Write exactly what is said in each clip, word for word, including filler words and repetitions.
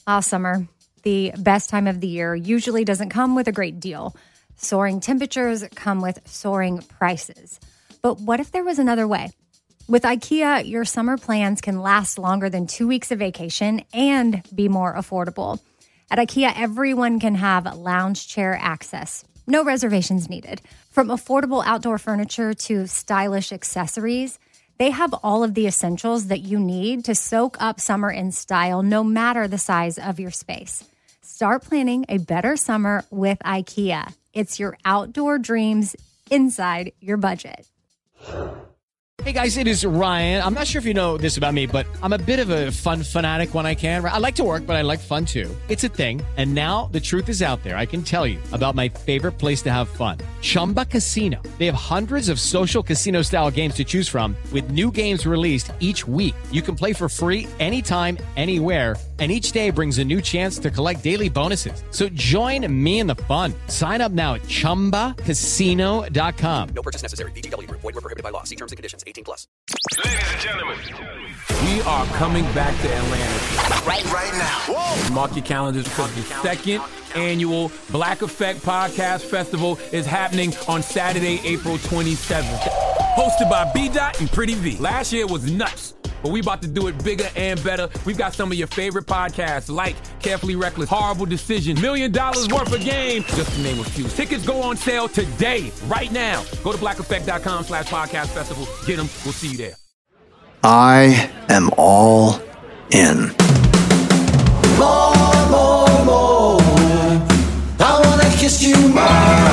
Ah, summer, the best time of the year, usually doesn't come with a great deal. Soaring temperatures come with soaring prices. But what if there was another way? With IKEA, your summer plans can last longer than two weeks of vacation and be more affordable. At IKEA, everyone can have lounge chair access. No reservations needed. From affordable outdoor furniture to stylish accessories, they have all of the essentials that you need to soak up summer in style, no matter the size of your space. Start planning a better summer with IKEA. It's your outdoor dreams inside your budget. Hey guys, it is Ryan. I'm not sure if you know this about me, but I'm a bit of a fun fanatic when I can. I like to work, but I like fun too. It's a thing. And now the truth is out there. I can tell you about my favorite place to have fun. Chumba Casino. They have hundreds of social casino style games to choose from with new games released each week. You can play for free anytime, anywhere. And each day brings a new chance to collect daily bonuses. So join me in the fun. Sign up now at chumba casino dot com. No purchase necessary. V G W. Void where prohibited by law. See terms and conditions. eighteen plus. Ladies and gentlemen, we are coming back to Atlanta. Right, right now. Whoa. Mark your calendars because the second annual Black Effect Podcast Festival is happening on Saturday, April twenty-seventh. Hosted by B-Dot and Pretty V. Last year was nuts, but we about to do it bigger and better. We've got some of your favorite podcasts like Carefully Reckless, Horrible Decision, Million Dollars Worth of Game, just to name a few. Tickets go on sale today, right now. Go to black effect dot com slash podcast festival. Get them. We'll see you there. I am all in. More, more, more. I wanna kiss you more.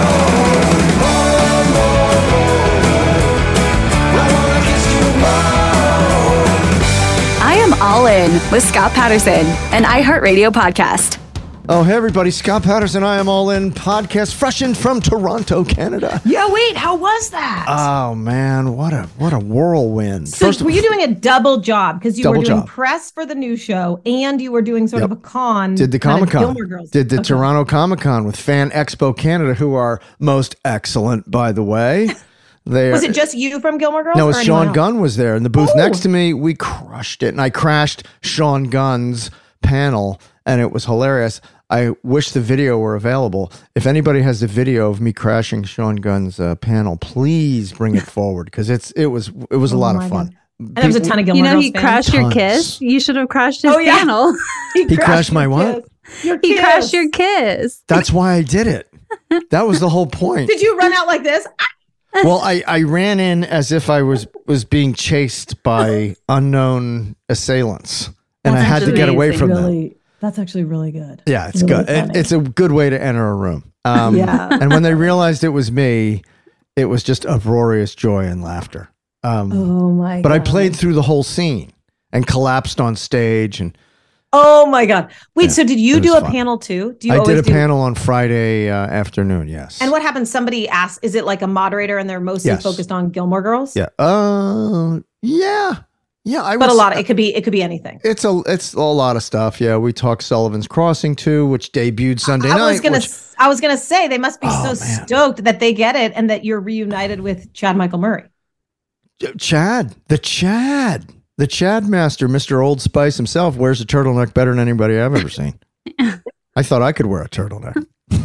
More, more, more. I wanna kiss you more. I am all in with Scott Patterson, an iHeartRadio podcast. Oh, hey, everybody. Scott Patterson, I Am All In podcast, fresh in from Toronto, Canada. Yeah, wait, how was that? Oh, man, what a what a whirlwind. So First were of, you doing a double job? Because you Double were doing job. press for the new show and you were doing sort Yep. of a con. Did the kind of Comic-Con. Gilmore Girls. Did the Okay. Toronto Comic-Con with Fan Expo Canada, who are most excellent, by the way. They Was it just you from Gilmore Girls? No, it or was anyone Sean else? Gunn was there in the booth Oh. next to me. We crushed it, and I crashed Sean Gunn's panel, and it was hilarious. I wish the video were available. If anybody has the video of me crashing Sean Gunn's uh, panel, please bring it forward because it's it was it was a Oh lot my of fun. God. And there was a ton of Gilmore You know, Girls he fans. crashed your Tons. kiss. You should have crashed his Oh, yeah. panel. He crashed my your what? kiss. Your He kiss. crashed your kiss. That's why I did it. That was the whole point. Did you run out like this? Well, I, I ran in as if I was was being chased by unknown assailants, and That's I had to get away amazing. from them. Really, that's actually really good. Yeah, it's Really good. It, funny. it's a good way to enter a room. Um, Yeah. And when they realized it was me, it was just uproarious joy and laughter. Um, Oh my but God. I played through the whole scene and collapsed on stage, and Oh my God. Wait, Yeah, so did it you was do a fun. panel too? Do you I always did a do- panel on Friday uh, afternoon. Yes. And what happens? Somebody asks, is it like a moderator and they're mostly Yes. focused on Gilmore Girls? Yeah. Uh, yeah. Yeah. I But would a lot s- of, it could be, it could be anything. It's a it's a lot of stuff. Yeah, we talked Sullivan's Crossing too, which debuted Sunday I night. was gonna, which- s- I was gonna say they must be Oh, so man. stoked that they get it and that you're reunited with Chad Michael Murray. Chad, the Chad, the Chad master, Mister Old Spice himself, wears a turtleneck better than anybody I've ever seen. I thought I could wear a turtleneck.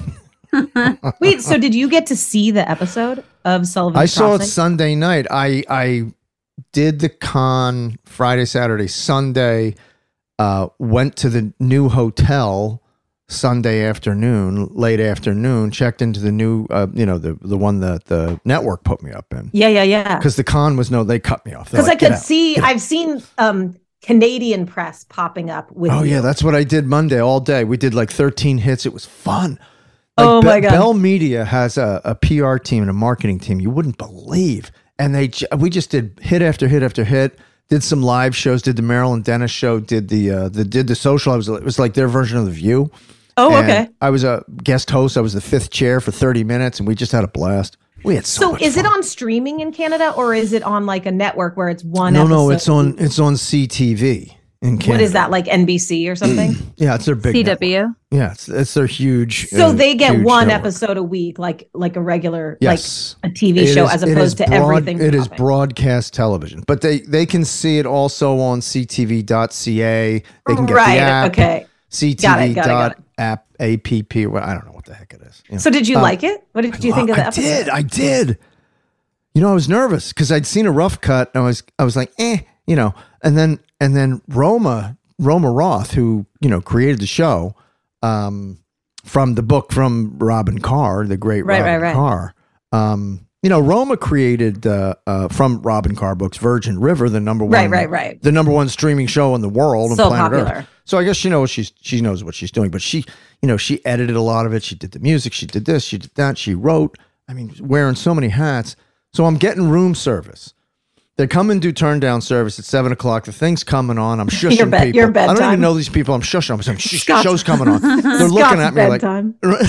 Wait, so did you get to see the episode of Sullivan's I saw it Crossing? Sunday night. I I did the con Friday, Saturday, Sunday. Uh, went to the new hotel Sunday afternoon, late afternoon. Checked into the new, uh, you know, the the one that the network put me up in. Yeah, yeah, yeah. Because the con was no, they cut me off. They're Because like, I could "Get out, see, get out." I've seen um, Canadian press popping up with. Oh you. yeah, that's what I did Monday all day. We did like thirteen hits. It was fun. Like Oh, Be- my God. Bell Media has a, a P R team and a marketing team you wouldn't believe, and they ju- we just did hit after hit after hit. Did some live shows. Did the Marilyn Dennis show. Did the uh, the did the social. I was it was like their version of the View. Oh, And okay. I was a guest host. I was the fifth chair for thirty minutes, and we just had a blast. We had so, So, much is fun. it on streaming in Canada or is it on like a network where it's one? No, no, episode? it's on it's on C T V in Canada. What is that, like N B C or something? Yeah, it's their big C network. W. Yeah, it's it's their huge. So uh, they get huge one network. episode a week, like like a regular, Yes. like a T V It show, is- as it is opposed to broad- everything. It is dropping. broadcast television, but they they can see it also on C T V dot C A. They can get right. the app. Okay. C T Got it, V got it, got dot app app. Well, I don't know what the heck it is. You know. So did you Um, like it? What did you think of the I episode? did. I did. You know, I was nervous because I'd seen a rough cut, and I was, I was like, eh, you know. And then, and then Roma, Roma Roth, who you know created the show, um, from the book from Robin Carr, the great Right, Robin right, right. Carr. Um, you know, Roma created uh, uh, from Robin Carr books, Virgin River, the number one, Right, right, right. the number one streaming show in the world, on So planet popular. Earth. So I guess she knows she's she knows what she's doing, but she, you know, she edited a lot of it. She did the music, she did this, she did that, she wrote. I mean, wearing so many hats. So I'm getting room service. They come and do turn down service at seven o'clock. The thing's coming on. I'm shushing Your bed- people. your I don't bedtime. even know these people. I'm shushing. I'm saying, shh, Scott's- show's coming on. They're looking Scott's at me bedtime. like,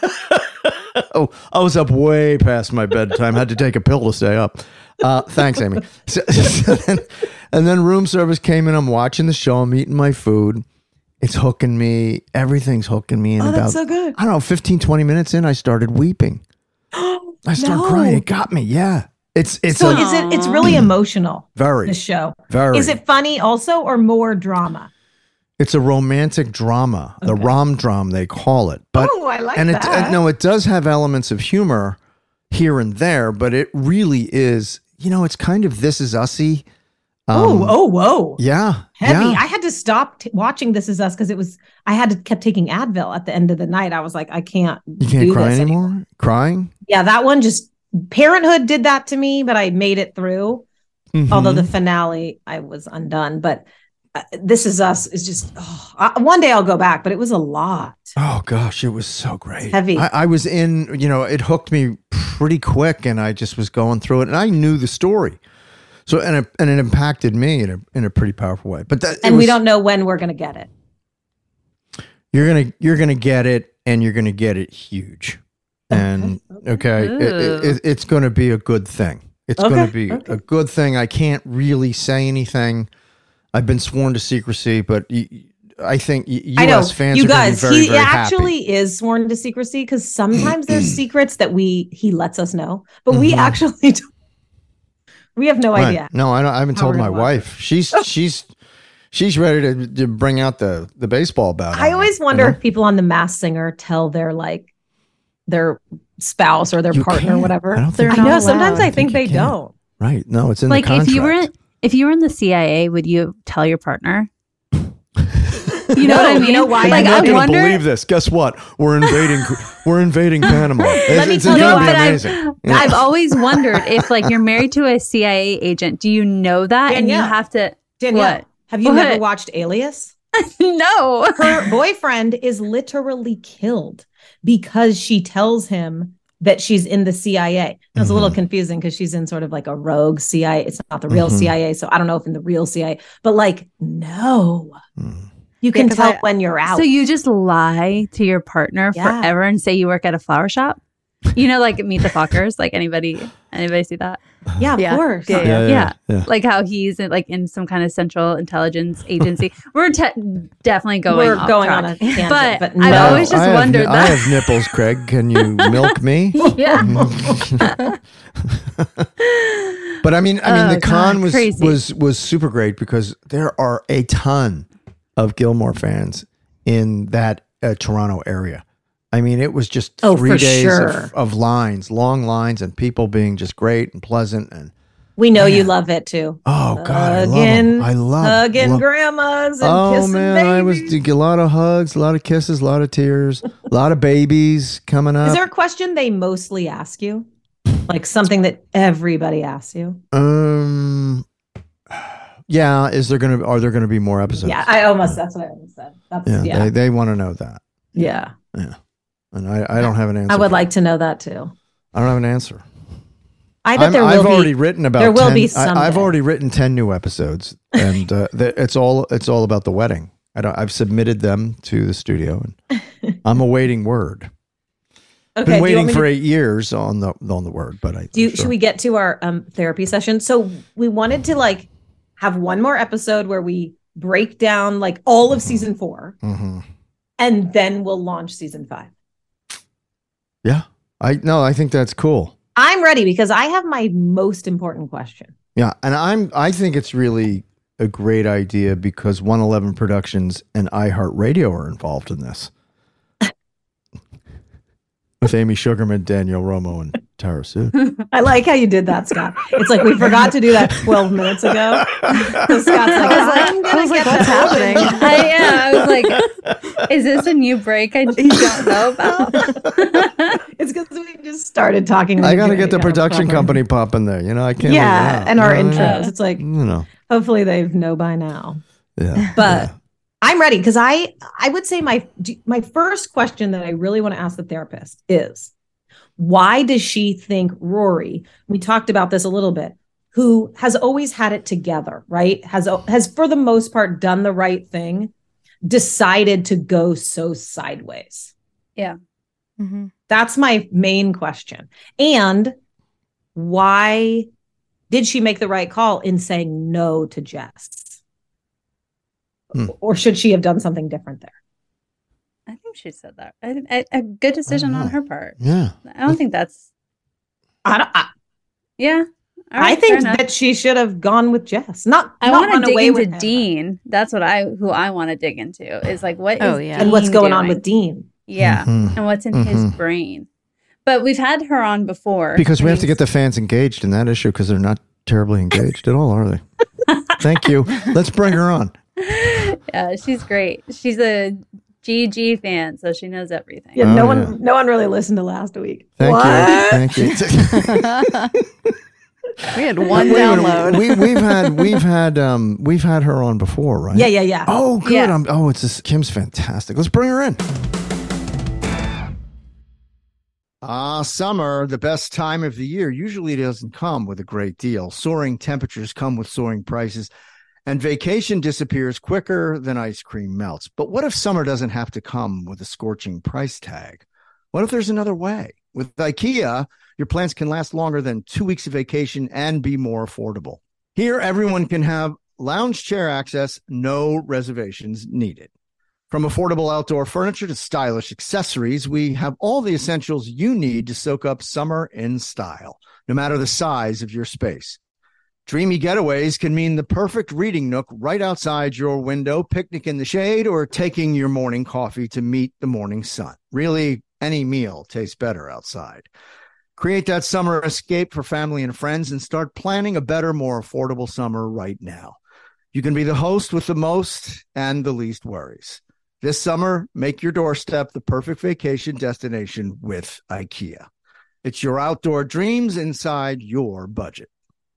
oh, I was up way past my bedtime. Had to take a pill to stay up. Uh, thanks, Amy. So, so then, and then room service came in. I'm watching the show. I'm eating my food. It's hooking me. Everything's hooking me. And Oh, about, that's so good. I don't know, fifteen, twenty minutes in, I started weeping. I started No. crying. It got me. Yeah. It's, it's So a, is it? It's really emotional. very, The show. very. Is it funny also, or more drama? It's a romantic drama, the rom dram they call it. But Oh, I like and it, that. uh, no, it does have elements of humor here and there, but it really is. You know, it's kind of This Is Us-y. Um, oh, oh, whoa. yeah, Heavy. yeah. I had to stop t- watching This Is Us because it was, I had to kept taking Advil at the end of the night. I was like, I can't You can't do cry this anymore. Crying. Yeah, that one just, Parenthood did that to me, but I made it through. Mhm. Although the finale, I was undone. But uh, This Is Us is just, oh, I, one day I'll go back, but it was a lot. Oh gosh, it was so great. Heavy. I, I was in. You know, it hooked me pretty quick, and I just was going through it, and I knew the story. So and it, and it impacted me in a in a pretty powerful way. But that it And we was- don't know when we're going to get it. You're gonna you're gonna get it, and you're gonna get it huge, and okay, it, it, it- it's gonna be a good thing. It's Okay, gonna be okay. a good thing. I can't really say anything. I've been sworn to secrecy, but y- y- I think y- U S I know fans you are guys. gonna be very, he very actually happy. is sworn to secrecy because sometimes there's secrets that we he lets us know, but we Mhm. actually don't, we have no Right. idea. No, I don't. I haven't how told we're my gonna watch wife. She's she's she's ready to, to bring out the the baseball bat. I on always me, wonder you know? if people on The Masked Singer tell their like their spouse or their You partner or can't. whatever. I don't They're think I know not sometimes allowed. I think I they think you can. don't. right. No, it's in Like the if contract. you were in, if you were in the C I A, would you tell your partner? You know No, what I you mean? know why? Like You're I not gonna wonder. believe this. Guess what? We're invading. we're invading Panama. It's, Let me it's tell you gonna be what, I've- amazing. Yeah. I've always wondered if like you're married to a C I A agent, do you know that and you Danielle. have to Danielle, What? have you What? never watched Alias? no. Her boyfriend is literally killed because she tells him that she's in the C I A. Now, it's a little confusing because she's in sort of like a rogue C I A. It's not the real Mhm. C I A. So I don't know if in the real C I A, but like, no, Mm. you can 'cause tell I- when you're out. So you just lie to your partner Yeah. forever and say you work at a flower shop? You know, like Meet the Fockers. Like anybody, anybody see that? yeah, of Yeah. course. Yeah, Yeah, yeah, yeah, yeah. Like how he's in, like in some kind of central intelligence agency. We're te- definitely going. We're off going track. on a tangent, but, but I've no. always just I have, wondered I that. have nipples, Craig. Can you milk me? yeah. But I mean, I mean, Oh, the con God, was crazy. was was super great because there are a ton of Gilmore fans in that uh, Toronto area. I mean, it was just Oh, three for days sure. of, of lines, long lines, and people being just great and pleasant. And We know you Man. love it too. oh god, I love Hugging- 'em. I love Hugging love- grandmas and Oh kissing man, babies. I was a lot of hugs, a lot of kisses, a lot of tears, a lot of babies coming up. Is there a question they mostly ask you? Like something that everybody asks you? Um, yeah. Is there gonna are there gonna be more episodes? Yeah, I almost, that's what I almost said. That's, yeah. yeah. They they want to know that, Yeah. and I I don't have an answer. I would for like it. to know that too. I don't have an answer. I bet I'm- there will I've be. already written about. there will ten, be I, someday. I've already written ten new episodes, and uh, th- it's all it's all about the wedding. I don't, I've submitted them to the studio, and I'm awaiting word. Okay, Been do you waiting want me for to- eight years on the on the word, but I Do you, I'm should sure. we get to our um, therapy session? So we wanted to like have one more episode where we break down like all of season four, Mhm. and then we'll launch season five. Yeah, I no, I think that's cool. I'm ready because I have my most important question. Yeah, and I'm I think it's really a great idea because one eleven Productions and iHeartRadio are involved in this. With Amy Sugarman, Danielle Romo, and Tara Sue. I like how you did that, Scott. It's like we forgot to do that twelve minutes ago. So Scott's like, I'm I gonna was like, get what's that happening? I, yeah, I was like, is this a new break I don't know about? It's because we just started talking. I got to get the production company popping there. You know, I can't. Yeah, and our intros. Yeah. It's like, You know. hopefully they know by now. Yeah. But yeah. I'm ready because I I would say my my first question that I really want to ask the therapist is, why does she think Rory, we talked about this a little bit, who has always had it together, right? Has has for the most part done the right thing, decided to go so sideways? Yeah. Mm-hmm. That's my main question. And why did she make the right call in saying no to Jess? Hmm. Or should she have done something different there? I think she said that. I, I, a good decision on her part. Yeah. I don't think that's. I don't. I, Yeah. All I right, think fair enough. that she should have gone with Jess. Not. I not want run to dig away into with him. Dean. That's what I who I want to dig into is like what Oh, is yeah. And what's Dean going on doing? with Dean? Yeah, Mhm. and what's in his Mhm. brain. But we've had her on before Because we and have to get the fans engaged in that issue because they're not terribly engaged at all, are they? Thank you. Let's bring her on. Yeah, she's great. She's a G G fan, so she knows everything. Yeah. Oh, no yeah. one. No one really listened to last week. Thank What? you. Thank you. We had one Wait a minute. download. We, we've had we've had um we've had her on before, right? Yeah. Yeah. Yeah. Oh, good. Yeah. I'm, oh, it's this, Kim's fantastic. Let's bring her in. Ah, summer, the best time of the year, usually doesn't come with a great deal. Soaring temperatures come with soaring prices, and vacation disappears quicker than ice cream melts. But what if summer doesn't have to come with a scorching price tag? What if there's another way? With IKEA, your plans can last longer than two weeks of vacation and be more affordable. Here, everyone can have lounge chair access, no reservations needed. From affordable outdoor furniture to stylish accessories, we have all the essentials you need to soak up summer in style, no matter the size of your space. Dreamy getaways can mean the perfect reading nook right outside your window, picnic in the shade, or taking your morning coffee to meet the morning sun. Really, any meal tastes better outside. Create that summer escape for family and friends and start planning a better, more affordable summer right now. You can be the host with the most and the least worries. This summer, make your doorstep the perfect vacation destination with IKEA. It's your outdoor dreams inside your budget.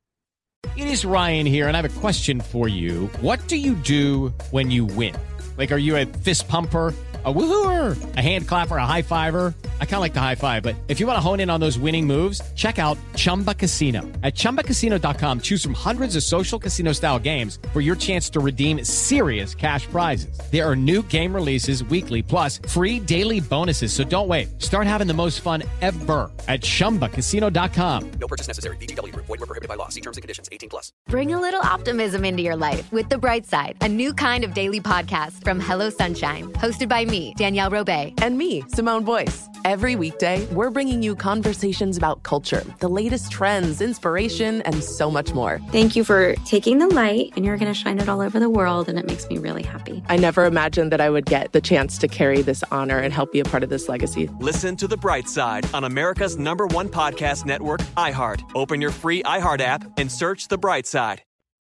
It is Ryan here, and I have a question for you. What do you do when you win? Like, are you a fist pumper, a woohooer, a hand clapper, a high fiver? I kind of like the high five, but if you want to hone in on those winning moves, check out Chumba Casino. At chumba casino dot com, choose from hundreds of social casino style games for your chance to redeem serious cash prizes. There are new game releases weekly, plus free daily bonuses. So don't wait. Start having the most fun ever at chumba casino dot com. No purchase necessary. V G W Group. Void where prohibited by law. See terms and conditions. eighteen plus. Bring a little optimism into your life with The Bright Side, a new kind of daily podcast from Hello Sunshine, hosted by me, Danielle Robay. And me, Simone Boyce. Every weekday, we're bringing you conversations about culture, the latest trends, inspiration, and so much more. Thank you for taking the light, and you're going to shine it all over the world, and it makes me really happy. I never imagined that I would get the chance to carry this honor and help be a part of this legacy. Listen to The Bright Side on America's number one podcast network, iHeart. Open your free iHeart app and search The Bright Side.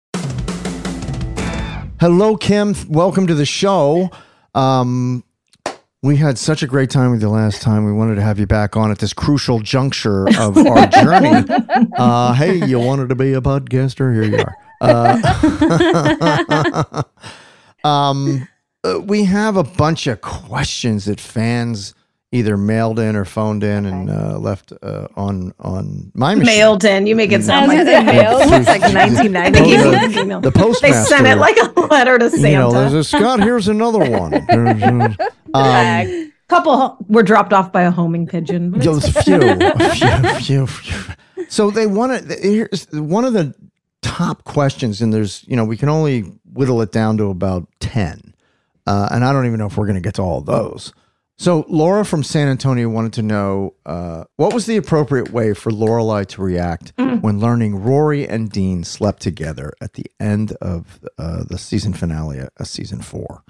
Hello, Kim. Welcome to the show. Um, we had such a great time with you last time. We wanted to have you back on at this crucial juncture of our journey. Uh, hey, you wanted to be a podcaster? Here you are. Uh, um, uh, we have a bunch of questions that fans either mailed in or phoned in and uh, left uh, on on my machine. Mailed in. You make it sound I was like gonna say mailed. It looks like nineteen ninety. Oh, They the- gave you email. the They postmaster. sent it like a letter to Santa. You know, there's a Scott. Here's another one. There's, uh, um, couple were dropped off by a homing pigeon. but Just it's- few, a few, few, few. So they want to. Here's one of the top questions, and there's you know we can only whittle it down to about ten, uh, and I don't even know if we're going to get to all of those. So Laura from San Antonio wanted to know uh, what was the appropriate way for Lorelai to react Mm. when learning Rory and Dean slept together at the end of uh, the season finale of season four.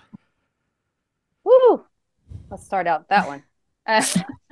Woo! Let's start out that one. Uh,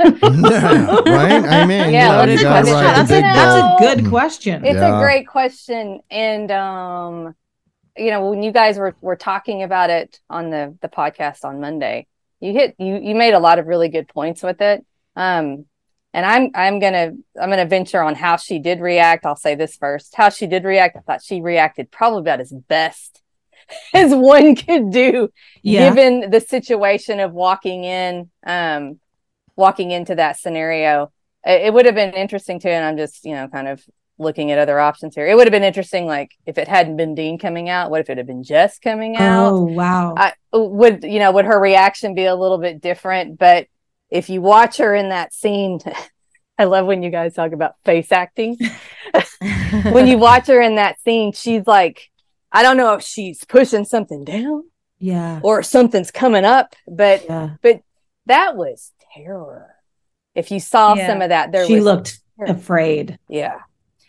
Right? I mean, yeah, you know, you gotta ride the That's a, big that's boat. a good question. It's Yeah. a great question, and um, you know, when you guys were were talking about it on the the podcast on Monday, you hit you you made a lot of really good points with it. Um, and I'm I'm gonna I'm gonna venture on how she did react. I'll say this first: how she did react. I thought she reacted probably about as best as one could do, Yeah. given the situation of walking in, um, walking into that scenario. It, it would have been interesting too, and I'm just, you know, kind of looking at other options here. It would have been interesting, like if it hadn't been Dean coming out, what if it had been Jess coming out? Oh, wow. I would, you know, would her reaction be a little bit different? But if you watch her in that scene, I love when you guys talk about face acting. When you watch her in that scene, she's like, I don't know if she's pushing something down Yeah. or something's coming up, but Yeah. but that was terror. If you saw Yeah. some of that, there She was looked terror. afraid. Yeah.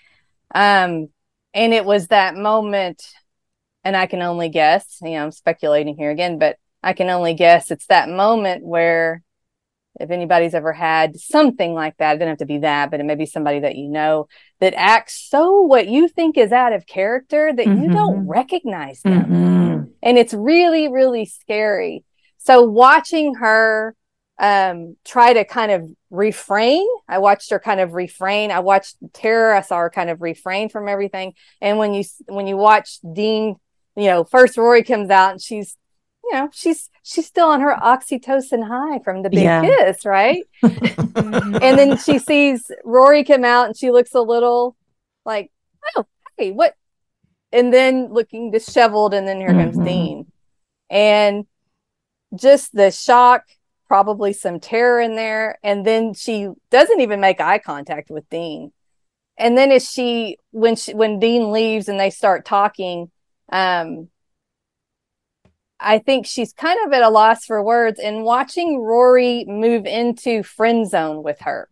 Um, and it was that moment, and I can only guess, you know, I'm speculating here again, but I can only guess it's that moment where if anybody's ever had something like that, it didn't have to be that, but it may be somebody that you know that acts so what you think is out of character that you don't recognize them. Mhm. And it's really, really scary. So watching her um, try to kind of refrain, I watched her kind of refrain. I watched Terror. I saw her kind of refrain from everything. And when you, when you watch Dean, you know, first Rory comes out and she's, you know, she's, she's still on her oxytocin high from the big Yeah. kiss, right? And then she sees Rory come out and she looks a little like, oh, hey, what? And then looking disheveled, and then here comes Mhm. Dean. And just the shock, probably some terror in there. And then she doesn't even make eye contact with Dean. And then as she, when she, when Dean leaves and they start talking, um, I think she's kind of at a loss for words, and watching Rory move into friend zone with her.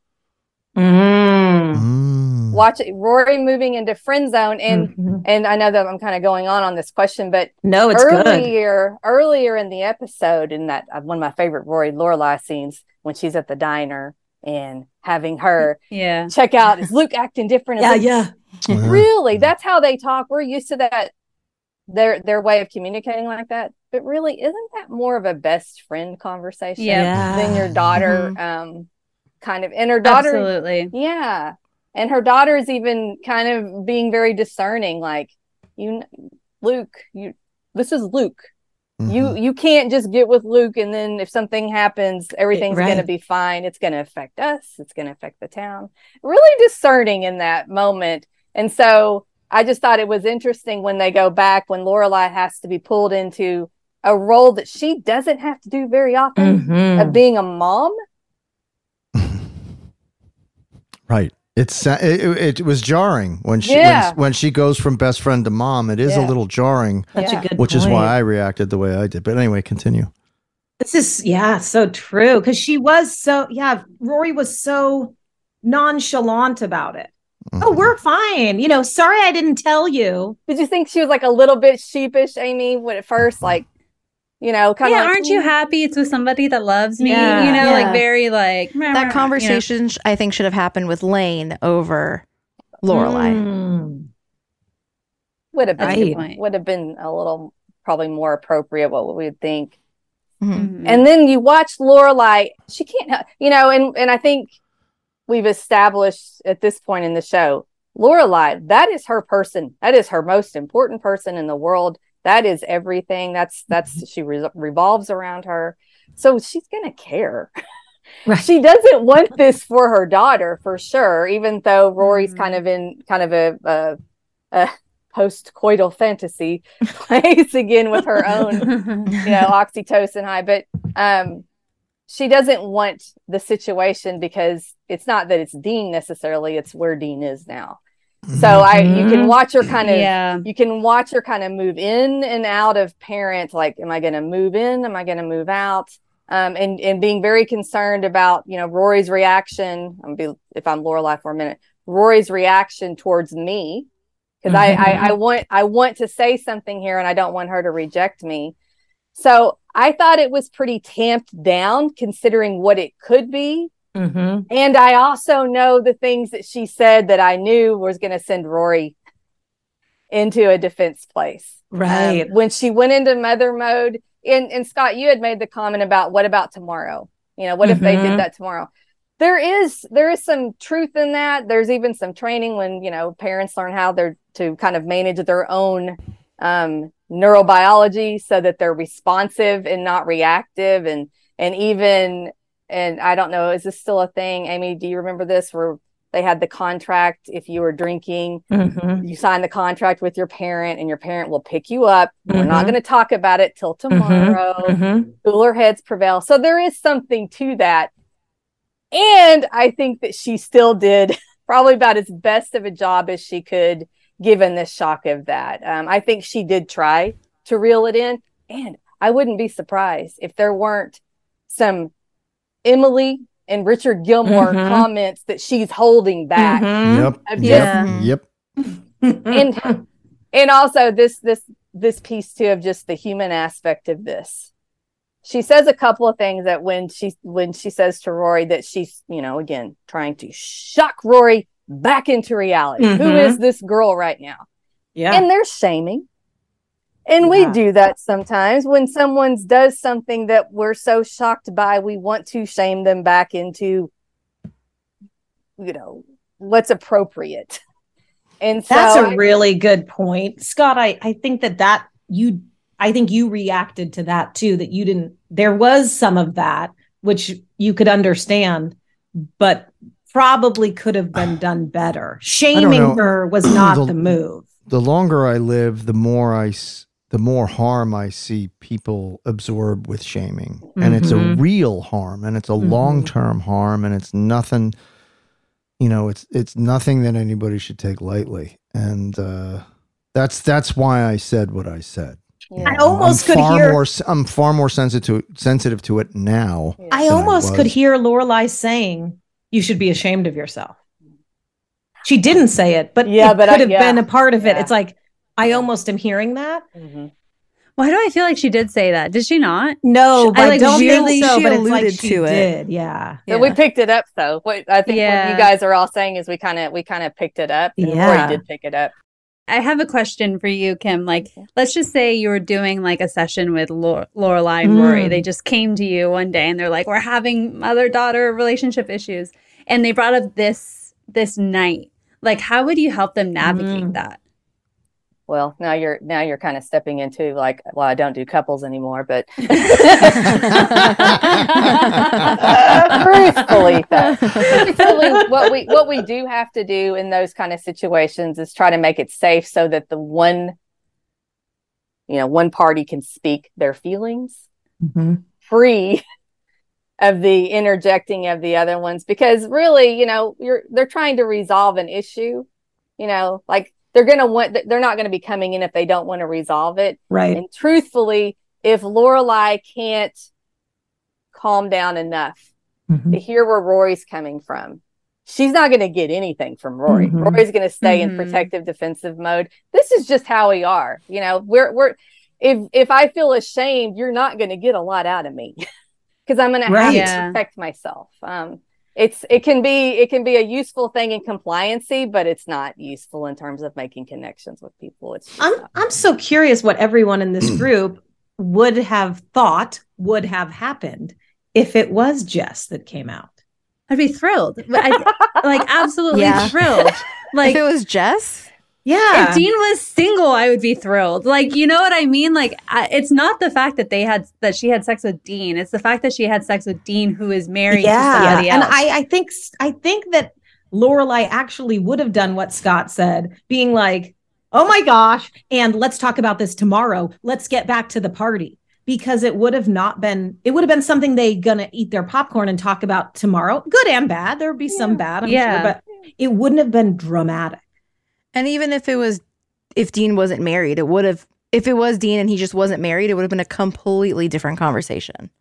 Mm. Watch Rory moving into friend zone, and Mhm. and I know that I'm kind of going on on this question, but No, it's good. earlier earlier in the episode, in that uh, one of my favorite Rory Lorelai scenes when she's at the diner and having her Yeah. check out, is Luke acting different? Is Yeah, Luke- yeah. Really, that's how they talk. We're used to that, their their way of communicating like that. But really, isn't that more of a best friend conversation Yeah. than your daughter? Um, kind of, and her daughter, Absolutely. yeah, and her daughter is even kind of being very discerning. Like, you, Luke, you, this is Luke. You you can't just get with Luke, and then if something happens, everything's Right. going to be fine. It's going to affect us. It's going to affect the town. Really discerning in that moment. And so I just thought it was interesting when they go back, when Lorelai has to be pulled into a role that she doesn't have to do very often, Mhm. of being a mom. Right. It's uh, it, it, it was jarring when she Yeah. when, when she goes from best friend to mom. It is a Yeah. little jarring, Such Yeah. a good which is point. why I reacted the way I did. But anyway, continue. This is, yeah, so true. Because she was so, yeah, Rory was so nonchalant about it. Oh, we're fine. You know, sorry I didn't tell you. Did you think she was like a little bit sheepish, Amy, when at first, like, you know, kind of Yeah, like, aren't you happy it's with somebody that loves me? Yeah. You know, Yeah. like very like meh, meh, meh, That you know. conversation, sh I think, should have happened with Lane over Lorelai. Mm. would have That's a been good point. would have been a little probably more appropriate, what we would think. Mhm. Mhm. And then you watch Lorelai, she can't help, you know, and and I think we've established at this point in the show, Lorelai, that is her person. That is her most important person in the world. That is everything. That's that's she re- revolves around her. So she's gonna care. Right. She doesn't want this for her daughter, for sure. Even though Rory's kind of in kind of a, a, a post-coital fantasy place again with her own, you know, oxytocin high, but um, she doesn't want the situation, because it's not that it's Dean necessarily; it's where Dean is now. So I, you can watch her kind of, Yeah. you can watch her kind of move in and out of parent. Like, am I going to move in? Am I going to move out? um, and and being very concerned about, you know, Rory's reaction. I'm gonna be, if I'm Lorelai for a minute, Rory's reaction towards me, because mm-hmm. I, I I want I want to say something here, and I don't want her to reject me. So I thought it was pretty tamped down, considering what it could be. Mm-hmm. And I also know the things that she said that I knew was going to send Rory into a defense place. Right. Um, when she went into mother mode, and, and Scott, you had made the comment about what about tomorrow? You know, what mm-hmm. if they did that tomorrow? There is, there is some truth in that. There's even some training when, you know, parents learn how they're to kind of manage their own um, neurobiology so that they're responsive and not reactive. And, and even, and I don't know, is this still a thing? Amy, do you remember this, where they had the contract? If you were drinking, mm-hmm. you sign the contract with your parent, and your parent will pick you up. Mm-hmm. We're not going to talk about it till tomorrow. Mm-hmm. Cooler heads prevail. So there is something to that. And I think that she still did probably about as best of a job as she could, given the shock of that. Um, I think she did try to reel it in. And I wouldn't be surprised if there weren't some Emily and Richard Gilmore mm-hmm. comments that she's holding back. Mm-hmm. Yep. Just, yeah. Yep. and and also this this this piece too of just the human aspect of this. She says a couple of things that when she when she says to Rory that she's, you know, again trying to shock Rory back into reality. Mm-hmm. Who is this girl right now? Yeah. And there's shaming. And yeah. we do that sometimes when someone does something that we're so shocked by, we want to shame them back into, you know, what's appropriate. And so that's a I, really good point, Scott. I, I think that that you, I think you reacted to that too, that you didn't, there was some of that, which you could understand, but probably could have been done better. Shaming her was not the, the move. The longer I live, the more I the more harm I see people absorb with shaming. Mm-hmm. And it's a real harm, and it's a mm-hmm. long-term harm, and it's nothing, you know, it's it's nothing that anybody should take lightly. And uh, that's that's why I said what I said. Yeah. I almost I'm could far hear more I'm far more sensitive to, sensitive to it now. Yeah. I almost I could hear Lorelai saying, you should be ashamed of yourself. She didn't say it, but yeah, it but could I, have yeah. been a part of it. Yeah. It's like, I almost am hearing that. Mm-hmm. Why do I feel like she did say that? Did she not? No, but I I like don't really, think so, she but it's alluded like she to it. did. Yeah. So yeah. we picked it up though. What I think yeah. what you guys are all saying is we kind of we kind of picked it up. And yeah. Rory did pick it up. I have a question for you, Kim. Like, let's just say you were doing like a session with Lore- Lorelai and mm. Rory. They just came to you one day and they're like, we're having mother-daughter relationship issues. And they brought up this this night. Like, how would you help them navigate mm. that? Well, now you're now you're kind of stepping into like, well, I don't do couples anymore, but truthfully, truthfully, what we what we do have to do in those kind of situations is try to make it safe so that the one, you know, one party can speak their feelings mm-hmm. free of the interjecting of the other ones, because really, you know, you're they're trying to resolve an issue, you know, like. They're going to want, they're not going to be coming in if they don't want to resolve it. Right. And truthfully, if Lorelai can't calm down enough mm-hmm. to hear where Rory's coming from, she's not going to get anything from Rory. Mm-hmm. Rory's going to stay mm-hmm. in protective defensive mode. This is just how we are. You know, we're, we're, if, if I feel ashamed, you're not going to get a lot out of me because I'm going right. to have yeah. to protect myself. Um, It's it can be it can be a useful thing in compliancy, but it's not useful in terms of making connections with people. It's I'm not. I'm so curious what everyone in this group would have thought would have happened if it was Jess that came out. I'd be thrilled, I, like absolutely yeah. thrilled. Like if it was Jess. Yeah. If Dean was single, I would be thrilled. Like, you know what I mean? Like, I, it's not the fact that they had, that she had sex with Dean. It's the fact that she had sex with Dean, who is married yeah. to somebody else. And I, I think, I think that Lorelai actually would have done what Scott said, being like, oh my gosh, and let's talk about this tomorrow. Let's get back to the party. Because it would have not been, it would have been something they gonna eat their popcorn and talk about tomorrow. Good and bad. There would be yeah. some bad, I'm yeah. sure, but it wouldn't have been dramatic. And even if it was, if Dean wasn't married, it would have, if it was Dean and he just wasn't married, it would have been a completely different conversation.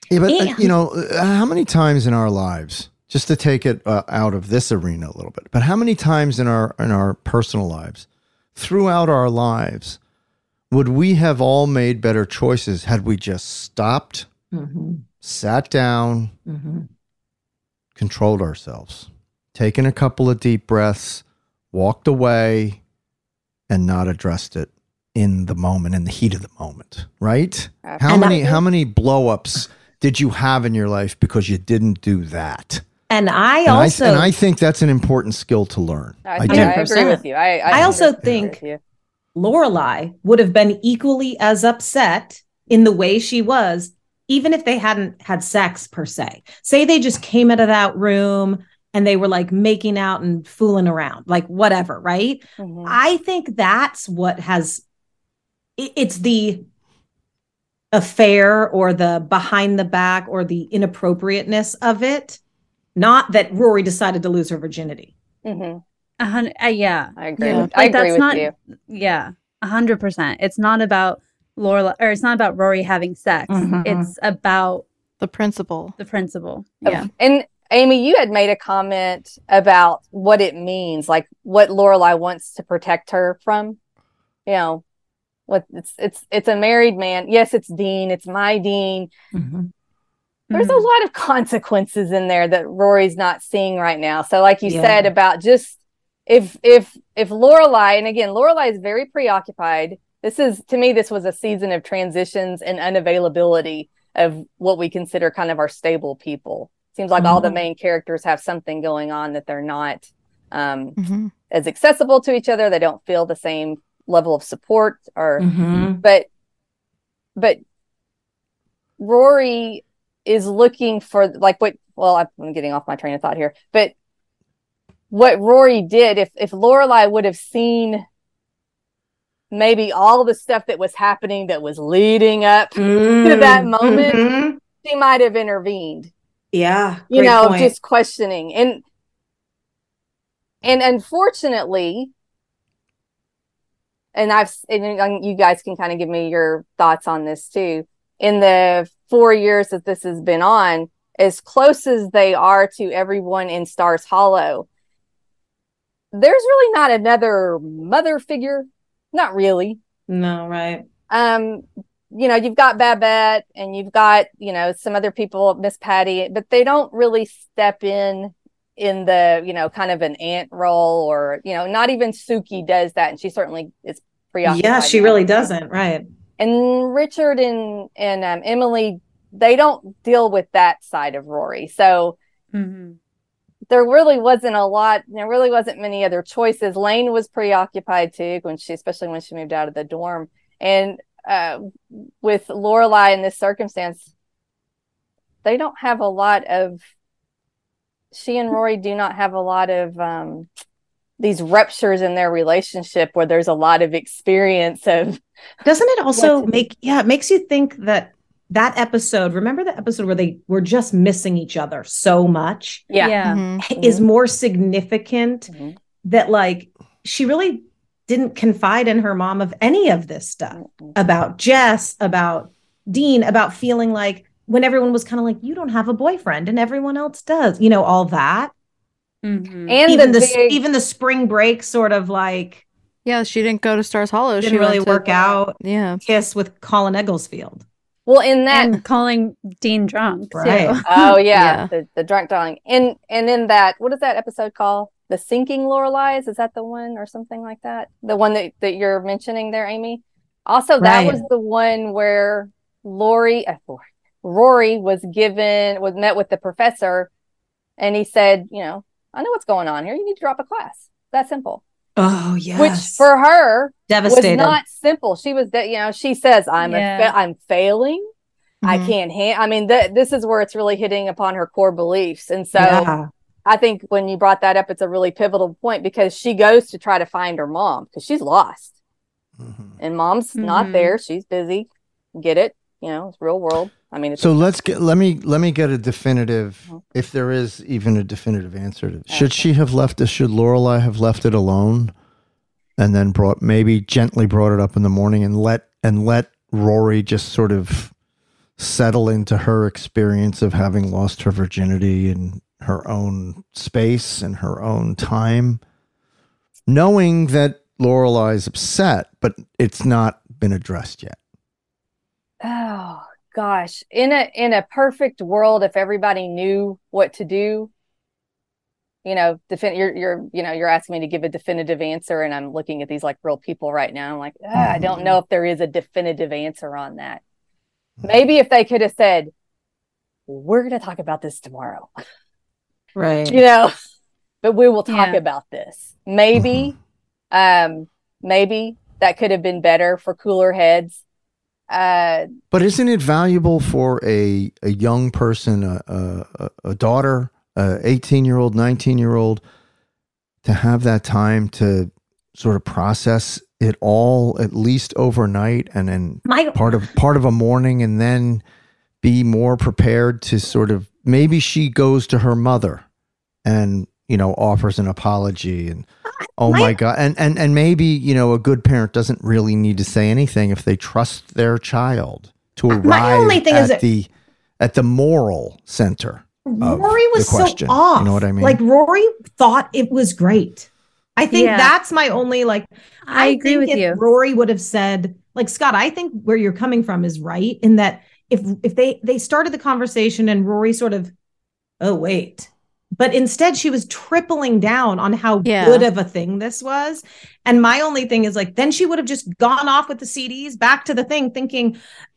Yeah, but uh, And- you know, uh, how many times in our lives, just to take it uh, out of this arena a little bit, but how many times in our in our personal lives, throughout our lives, would we have all made better choices had we just stopped, Mm-hmm. sat down, Mm-hmm. controlled ourselves, taken a couple of deep breaths, walked away, and not addressed it in the moment, in the heat of the moment, right? How And many I- how many blow-ups did you have in your life because you didn't do that? And I And also, I, and I think that's an important skill to learn. I, I I, do. agree with you. I, I, I also agree think with you. Lorelai would have been equally as upset in the way she was, even if they hadn't had sex per se. Say they just came out of that room and they were like making out and fooling around, like whatever, right? Mhm. I think that's what has, it- it's the affair or the behind the back or the inappropriateness of it, not that Rory decided to lose her virginity. Mhm. A hundred, uh, yeah, I agree. Yeah. With, I Like, agree that's with not, you. Yeah, a hundred percent. It's not about Lorelai, or it's not about Rory having sex. Mhm. It's about The principle. the principle. Of- Yeah. And Amy, you had made a comment about what it means, like what Lorelai wants to protect her from. You know, what it's it's it's a married man. Yes, it's Dean. It's my Dean. There's Mm-hmm. a lot of consequences in there that Rory's not seeing right now. So, like you Yeah. said about just if if if Lorelai, and again, Lorelai is very preoccupied. This is to me, this was a season of transitions and unavailability of what we consider kind of our stable people. Seems like all the Mhm. main characters have something going on that they're not um, Mm-hmm. as accessible to each other. They don't feel the same level of support, or Mhm. but but Rory is looking for like what. Well, I'm getting off my train of thought here, but what Rory did, if if Lorelai would have seen maybe all the stuff that was happening that was leading up to that moment, Mhm. she might have intervened. Yeah. You great know, point. just questioning. And and unfortunately, and I've and you guys can kind of give me your thoughts on this too. In the four years that this has been on, as close as they are to everyone in Stars Hollow, there's really not another mother figure. Not really. No, right. Um, you know, you've got Babette and you've got, you know, some other people, Miss Patty, but they don't really step in in the, you know, kind of an aunt role, or, you know, not even Suki does that. And she certainly is preoccupied. Yeah, she in really everything. doesn't. Right. And Richard and, and um, Emily, they don't deal with that side of Rory. So Mm-hmm. there really wasn't a lot. There really wasn't many other choices. Lane was preoccupied too, when she, especially when she moved out of the dorm. And uh, with Lorelai in this circumstance, they don't have a lot of. She and Rory do not have a lot of um, these ruptures in their relationship where there's a lot of experience of. Doesn't it also what to make, yeah, it makes you think that that episode, remember the episode where they were just missing each other so much? Yeah. Yeah. Mm-hmm. Is more significant Mhm. that like she really didn't confide in her mom of any of this stuff about Jess, about Dean, about feeling like when everyone was kind of like, you don't have a boyfriend and everyone else does, you know, all that. Mm-hmm. And even the the big, even the spring break sort of like Yeah, she didn't go to Stars Hollow. didn't she really went to- work out. Yeah. Kiss with Colin Egglesfield. well, in that. And calling Dean drunk Right. too. Oh yeah, Yeah. The, the drunk darling. And and in that, what is that episode called? The Sinking Lorelais? Is that the one or something like that? The one that, that you're mentioning there, Amy? Also, that Right. was the one where Lori, uh, Lori Rory was given, was met with the professor, and he said, you know, I know what's going on here. You need to drop a class. That simple. Oh yes. Which for her Devastated. was not simple. She was, de- you know, she says, I'm Yeah. a fa- I'm failing. I Mhm. can't hand. I mean, th- this is where it's really hitting upon her core beliefs. And so Yeah. I think when you brought that up, it's a really pivotal point, because she goes to try to find her mom because she's lost, and mom's not Mhm. there. She's busy. Get it? You know, it's real world. I mean, it's So let's get let me let me get a definitive, if there is even a definitive answer to this. Should she have left it? Should Lorelai have left it alone, and then brought maybe gently brought it up in the morning and let and let Rory just sort of settle into her experience of having lost her virginity in her own space and her own time, knowing that Lorelai's upset, but it's not been addressed yet. Oh gosh, in a in a perfect world, if everybody knew what to do, you know, defin- you're you're you know you're asking me to give a definitive answer, and I'm looking at these like real people right now. I'm like, ah, I don't know if there is a definitive answer on that. Maybe if they could have said, "We're going to talk about this tomorrow," right? You know, but we will talk Yeah. about this. Maybe, um, maybe that could have been better for cooler heads. Uh, But isn't it valuable for a, a young person, a, a, a daughter, a eighteen-year-old, nineteen-year-old, to have that time to sort of process it all, at least overnight, and then My- part of part of a morning, and then be more prepared to sort of, maybe she goes to her mother and, you know, offers an apology, and oh my, My- God. And, and, and maybe, you know, a good parent doesn't really need to say anything if they trust their child to arrive My only thing at is that- the, at the moral center of Rory was the question. so off. You know what I mean? Like Rory thought it was great. I think Yeah. that's my only like. I agree think with if you. Rory would have said, like Scott, I think where you're coming from is right in that if if they they started the conversation and Rory sort of, oh wait, but instead she was tripling down on how Yeah. good of a thing this was. And my only thing is like, then she would have just gone off with the C Ds back to the thing, thinking,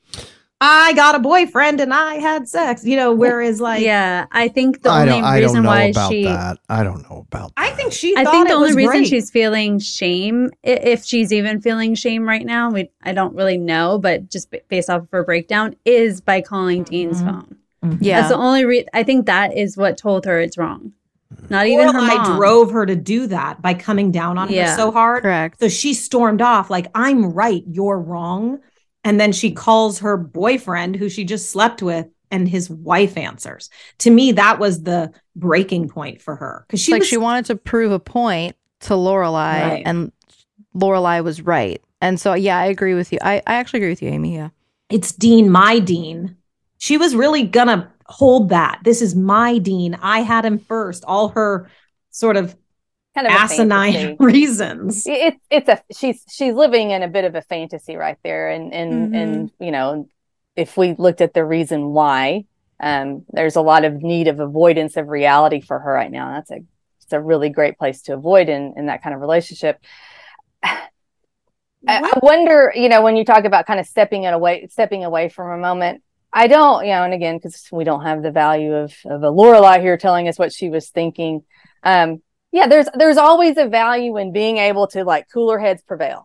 I got a boyfriend and I had sex, you know, whereas like, Yeah, I think the I only don't, I don't reason know why about she that. I don't know about that. I think she I thought think the it only was reason great. she's feeling shame, i- if she's even feeling shame right now, we I don't really know, but just b- based off of her breakdown, is by calling Dean's phone. Yeah. That's the only re- I think that is what told her it's wrong. Not even her Lorelai mom. drove her to do that by coming down on Yeah, her so hard. correct. So she stormed off like, I'm right, you're wrong. And then she calls her boyfriend, who she just slept with, and his wife answers. To me, that was the breaking point for her. Because she like was, she wanted to prove a point to Lorelai, Right. and Lorelai was right. And so, yeah, I agree with you. I, I actually agree with you, Amy. Yeah. it's Dean, my Dean. She was really gonna hold that. This is my Dean. I had him first. All her sort of kind of a asinine fantasy. reasons. It's it's a she's she's living in a bit of a fantasy right there, and and Mm-hmm. and you know, if we looked at the reason why, um, there's a lot of need of avoidance of reality for her right now. That's a it's a really great place to avoid in in that kind of relationship. I, I wonder, you know, when you talk about kind of stepping it away, stepping away from a moment. I don't, you know, and again, because we don't have the value of of a Lorelai here telling us what she was thinking. Um, yeah, there's there's always a value in being able to like cooler heads prevail.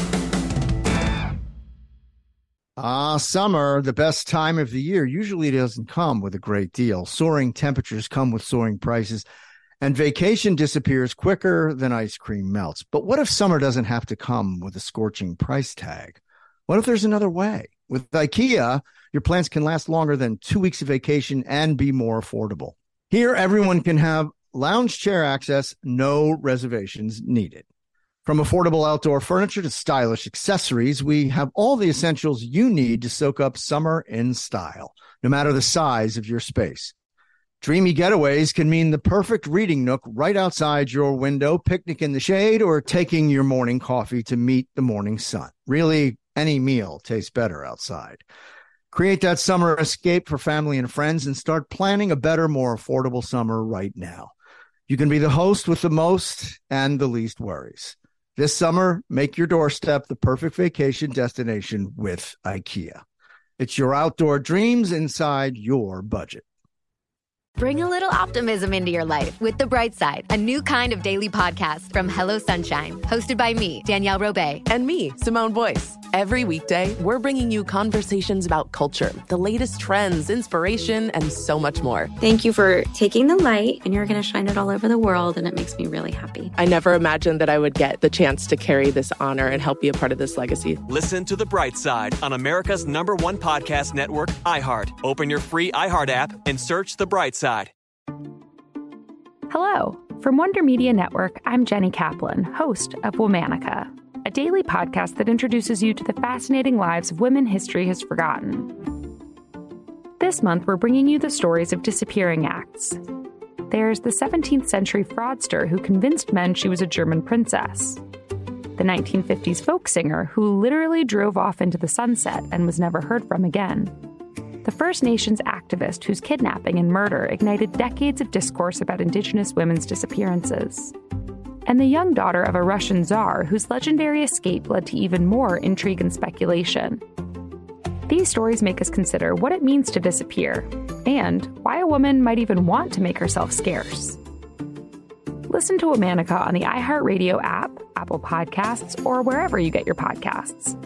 Ah, summer, the best time of the year, usually doesn't come with a great deal. Soaring temperatures come with soaring prices, and vacation disappears quicker than ice cream melts. But what if summer doesn't have to come with a scorching price tag? What if there's another way? With IKEA, your plans can last longer than two weeks of vacation and be more affordable. Here, everyone can have lounge chair access, no reservations needed. From affordable outdoor furniture to stylish accessories, we have all the essentials you need to soak up summer in style, no matter the size of your space. Dreamy getaways can mean the perfect reading nook right outside your window, picnic in the shade, or taking your morning coffee to meet the morning sun. Really, any meal tastes better outside. Create that summer escape for family and friends and start planning a better, more affordable summer right now. You can be the host with the most and the least worries. This summer, make your doorstep the perfect vacation destination with IKEA. It's your outdoor dreams inside your budget. Bring a little optimism into your life with The Bright Side, a new kind of daily podcast from Hello Sunshine, hosted by me, Danielle Robay. And me, Simone Boyce. Every weekday, we're bringing you conversations about culture, the latest trends, inspiration, and so much more. Thank you for taking the light, and you're going to shine it all over the world, and it makes me really happy. I never imagined that I would get the chance to carry this honor and help be a part of this legacy. Listen to The Bright Side on America's number one podcast network, iHeart. Open your free iHeart app and search The Bright Side. Hello. From Wonder Media Network, I'm Jenny Kaplan, host of Womanica, a daily podcast that introduces you to the fascinating lives of women history has forgotten. This month, we're bringing you the stories of disappearing acts. There's the seventeenth century fraudster who convinced men she was a German princess. The nineteen fifties folk singer who literally drove off into the sunset and was never heard from again. The First Nations activist whose kidnapping and murder ignited decades of discourse about Indigenous women's disappearances. And the young daughter of a Russian czar whose legendary escape led to even more intrigue and speculation. These stories make us consider what it means to disappear, and why a woman might even want to make herself scarce. Listen to Womanica on the iHeartRadio app, Apple Podcasts, or wherever you get your podcasts.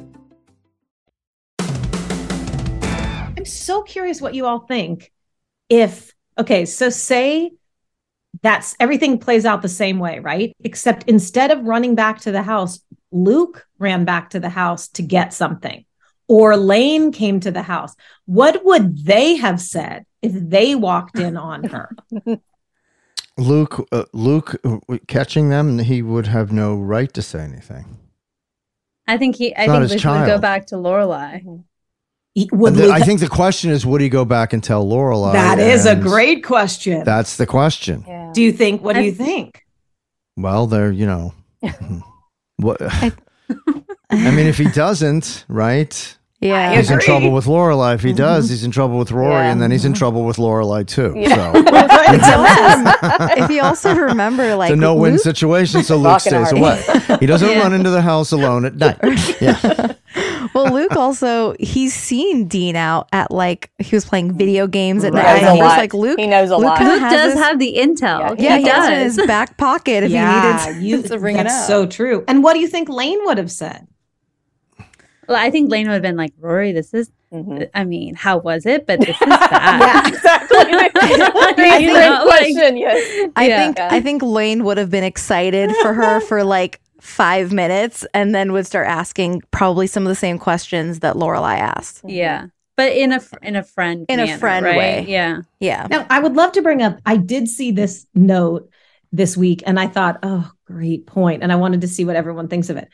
I'm so curious what you all think. If, okay, so say that's everything plays out the same way, right? Except instead of running back to the house, Luke ran back to the house to get something, or Lane came to the house. What would they have said if they walked in on her? Luke, uh, Luke uh, catching them, he would have no right to say anything. I think he. I It's not think his Luke would go child. back to Lorelai. Would The- Luke- I think the question is, would he go back and tell Lorelai? that is a And great question. That's the question. Do you think? What do you think? Well, they're, you know, what? I mean, if he doesn't, right? Yeah, he's in trouble with Lorelai. If he does, he's in trouble with Rory, Yeah. and then he's in trouble with Lorelai too. Yeah. So If you also remember, like, it's a no-win Luke- situation, so Luke Rockin' stays hard. away. He doesn't Yeah. run into the house alone at night. Yeah. Well, Luke also, he's seen Dean out at, like, he was playing video games at Right. night. Knows a And he was lot. like, Luke, He knows a Luke lot. kinda Luke has does this- have the intel. Yeah, he he has it in does. his back pocket if Yeah, he needed you, to bring it that's up. so true. And what do you think Lane would have said? Well, I think Lane would have been like, Rory, this is, Mm-hmm. I mean, how was it? But this is bad. exactly. I You think- know, like- question, yes. I Yeah. think I think Lane would have been excited for her for like five minutes and then would start asking probably some of the same questions that Lorelai asked. Yeah. But in a fr- in a friend In a manner, friend right? way. Yeah. Yeah. Now, I would love to bring up, I did see this note this week and I thought, oh, great point. And I wanted to see what everyone thinks of it.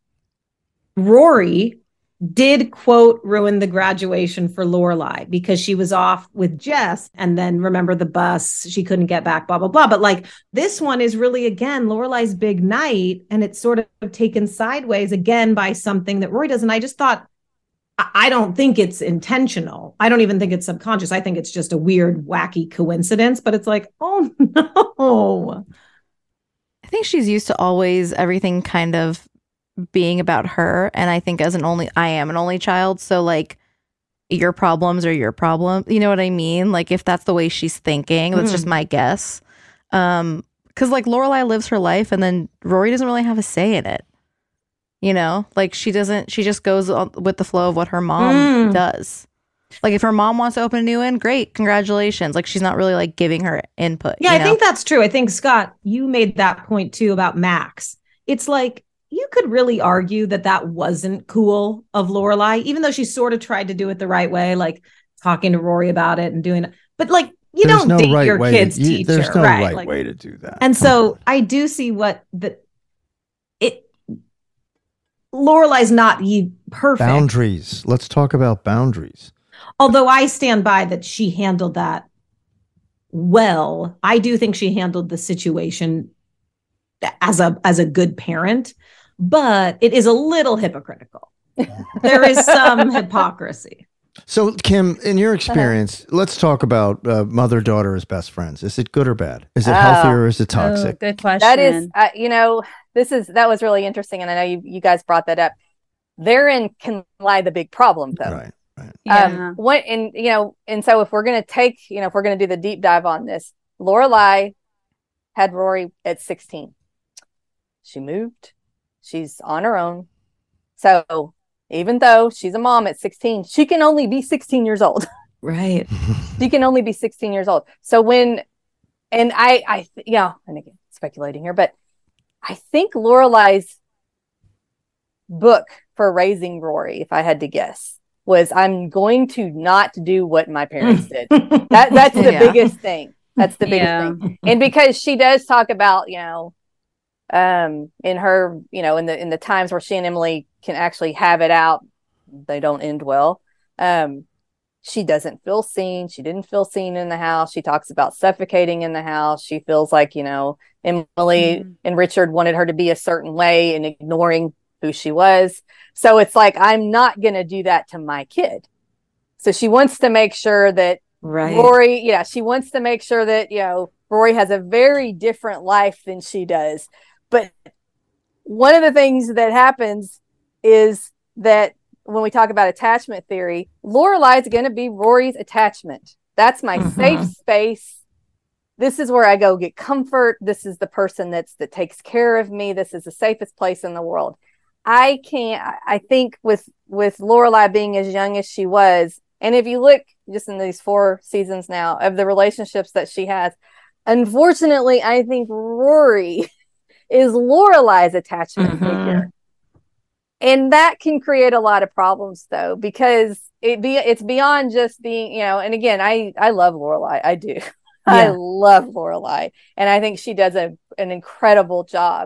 Rory did, quote, ruin the graduation for Lorelai because she was off with Jess and then remember the bus, she couldn't get back, blah, blah, blah. But like this one is really, again, Lorelai's big night and it's sort of taken sideways again by something that Rory does. And I just thought, I I don't think it's intentional. I don't even think it's subconscious. I think it's just a weird, wacky coincidence, but it's like, oh no. I think she's used to always everything kind of being about her. And I think as an only, I am an only child. So like your problems are your problem. You know what I mean? Like if that's the way she's thinking, that's Mhm. just my guess. Um, cause like Lorelai lives her life and then Rory doesn't really have a say in it. You know, like she doesn't, she just goes on with the flow of what her mom Mm. does. Like if her mom wants to open a new end, great, congratulations. Like she's not really like giving her input. Yeah, you I know? think that's true. I think, Scott, you made that point too about Max. It's like, you could really argue that that wasn't cool of Lorelai, even though she sort of tried to do it the right way, like talking to Rory about it and doing it. But like, you There's don't no date right your way to- kid's you- teacher, there's no right? right Like- way to do that. And so I do see what the it Lorelai's not ye perfect. Boundaries. Let's talk about boundaries. Although I stand by that she handled that well. I do think she handled the situation as a as a good parent, but it is a little hypocritical. There is some hypocrisy. So, Kim, in your experience, let's talk about uh, mother-daughter as best friends. Is it good or bad? Is it Oh. healthy or is it toxic? good question. That is, uh, you know, this is that was really interesting, and I know you you guys brought that up. Therein can lie the big problem, though. Right. Yeah. Um, what and you know, and so if we're gonna take, you know, if we're gonna do the deep dive on this, Lorelai had Rory at sixteen. She moved. She's on her own. So even though she's a mom at sixteen, she can only be sixteen years old. Right. She can only be sixteen years old. So when, and I, I, you know, and again, speculating here, but I think Lorelai's book for raising Rory, if I had to guess, was I'm going to not do what my parents did. That that's the Yeah. biggest thing. That's the biggest Yeah. thing. And because she does talk about, you know, um, in her, you know, in the in the times where she and Emily can actually have it out, they don't end well. Um, she doesn't feel seen. She didn't feel seen in the house. She talks about suffocating in the house. She feels like, you know, Emily mm. and Richard wanted her to be a certain way and ignoring who she was. So it's like, I'm not going to do that to my kid. So she wants to make sure that right. Rory, yeah, she wants to make sure that, you know, Rory has a very different life than she does. But one of the things that happens is that when we talk about attachment theory, Lorelai is going to be Rory's attachment. That's my mm-hmm. safe space. This is where I go get comfort. This is the person that's that takes care of me. This is the safest place in the world. I can't, I think with, with Lorelai being as young as she was, and if you look just in these four seasons now of the relationships that she has, unfortunately, I think Rory is Lorelai's attachment mm-hmm. figure. And that can create a lot of problems though, because it be, it's beyond just being, you know, and again, I, I love Lorelai. I do. Yeah. I love Lorelai. And I think she does a, an incredible job.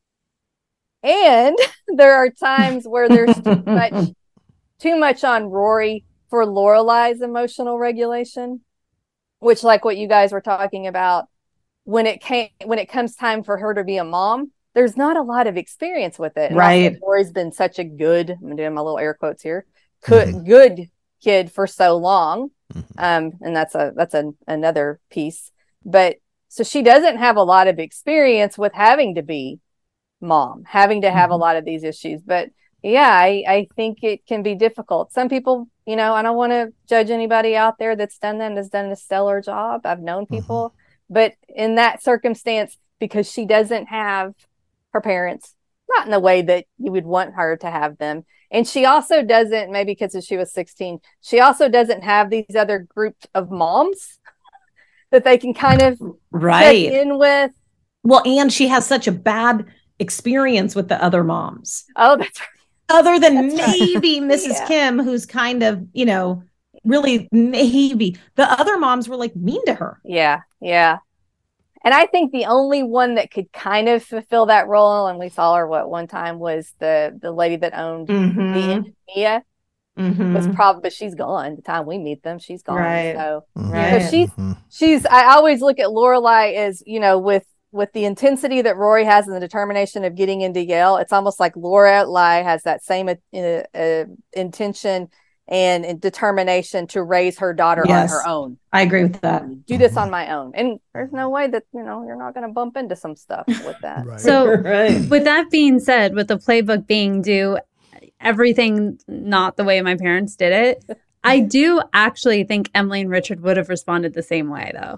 And there are times where there's too much, too much on Rory for Lorelai's emotional regulation, which, like what you guys were talking about, when it came, when it comes time for her to be a mom, there's not a lot of experience with it. And right. also, Rory's been such a good, I'm doing my little air quotes here, good, mm-hmm. good kid for so long. Mm-hmm. Um, and that's a, that's a, another piece. But so she doesn't have a lot of experience with having to be mom, having to have mm-hmm. a lot of these issues. But yeah, I, I think it can be difficult. Some people, you know, I don't want to judge anybody out there that's done that and has done a stellar job. I've known people, mm-hmm. but in that circumstance, because she doesn't have her parents, not in the way that you would want her to have them. And she also doesn't, maybe because she was sixteen, she also doesn't have these other groups of moms that they can kind of right. check in with. Well, and she has such a bad experience with the other moms. Oh, that's right. Other than that's maybe right. Missus Yeah. Kim, who's kind of, you know, really maybe. The other moms were like mean to her. Yeah, yeah. And I think the only one that could kind of fulfill that role, and we saw her what one time, was the the lady that owned mm-hmm. the Mia. Mm-hmm. Was probably, but she's gone. The time we meet them, she's gone. Right. So, right. so she's she's. I always look at Lorelai as, you know, with with the intensity that Rory has and the determination of getting into Yale. It's almost like Lorelai has that same uh, uh, intention and, and determination to raise her daughter yes. on her own. I agree with that. Do this on my own. And there's no way that, you know, you're not going to bump into some stuff with that. Right. So right. with that being said, with the playbook being do everything not the way my parents did it, I do actually think Emily and Richard would have responded the same way though.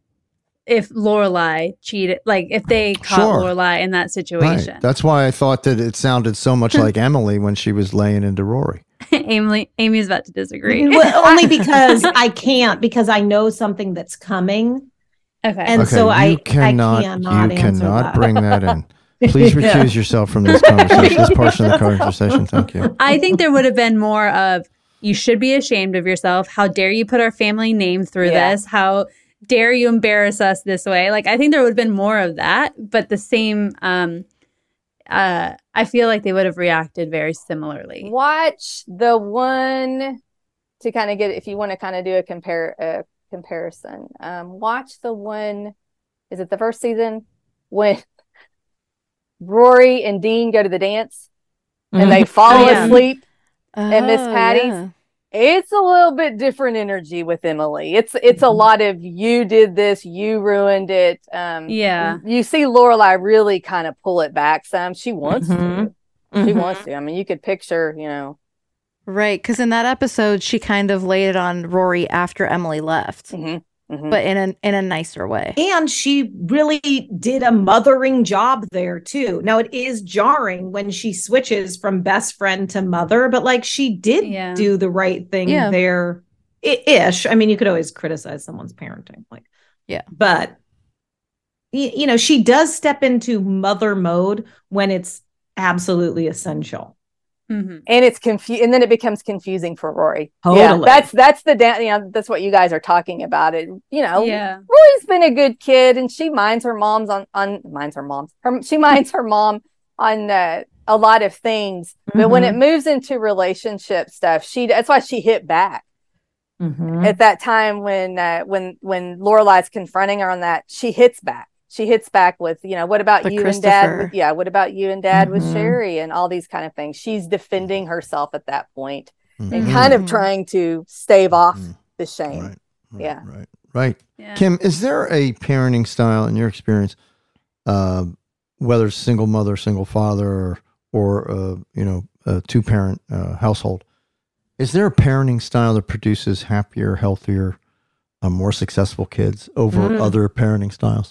If Lorelai cheated, like if they caught Sure. Lorelai in that situation. Right. That's why I thought that it sounded so much like Emily when she was laying into Rory. Amy, Amy's about to disagree. Well, only because I can't, because I know something that's coming. Okay. And okay, so you I, cannot, I cannot, you cannot that. bring that in. Please recuse Yeah. yourself from this conversation, this portion of the conversation. Thank you. I think there would have been more of, you should be ashamed of yourself. How dare you put our family name through Yeah. this? How dare you embarrass us this way? Like, I think there would have been more of that, but the same, um, uh, I feel like they would have reacted very similarly. Watch the one to kind of get, if you want to kind of do a compare a comparison. Um, watch the one. Is it the first season when Rory and Dean go to the dance and Mm-hmm. they fall Yeah. asleep at Miss Oh, Patty's? yeah. It's a little bit different energy with Emily. It's it's a lot of you did this, you ruined it. Um, Yeah. You see Lorelai really kind of pull it back some. She wants Mhm. to. She Mhm. wants to. I mean, you could picture, you know. Right, because in that episode, she kind of laid it on Rory after Emily left, Mhm, mhm. but in a in a nicer way. And she really did a mothering job there too. Now it is jarring when she switches from best friend to mother, but like she did Yeah. do the right thing Yeah. there I- ish. I mean, you could always criticize someone's parenting, like, Yeah. but y- you know, she does step into mother mode when it's absolutely essential. Mhm. And it's confu- and then it becomes confusing for Rory. Totally. Yeah, that's that's the da- you know, that's what you guys are talking about. It, you know, Yeah. Rory's been a good kid, and she minds her mom's on on minds her mom's. Her, she minds her mom on uh, a lot of things, but when it moves into relationship stuff, she that's why she hit back. Mhm. at that time when uh, when when Lorelai's confronting her on that, she hits back. She hits back with, you know, what about The you and dad? Christopher. With, yeah, what about you and dad with Mhm. Sherry and all these kind of things. She's defending herself at that point and Mhm. kind of Mhm. trying to stave off the shame. Right. Right. Yeah. Right. Right. Yeah. Kim, is there a parenting style in your experience, uh, whether it's single mother, single father, or, or uh, you know, a two parent uh, household? Is there a parenting style that produces happier, healthier, uh, more successful kids over Mm. other parenting styles?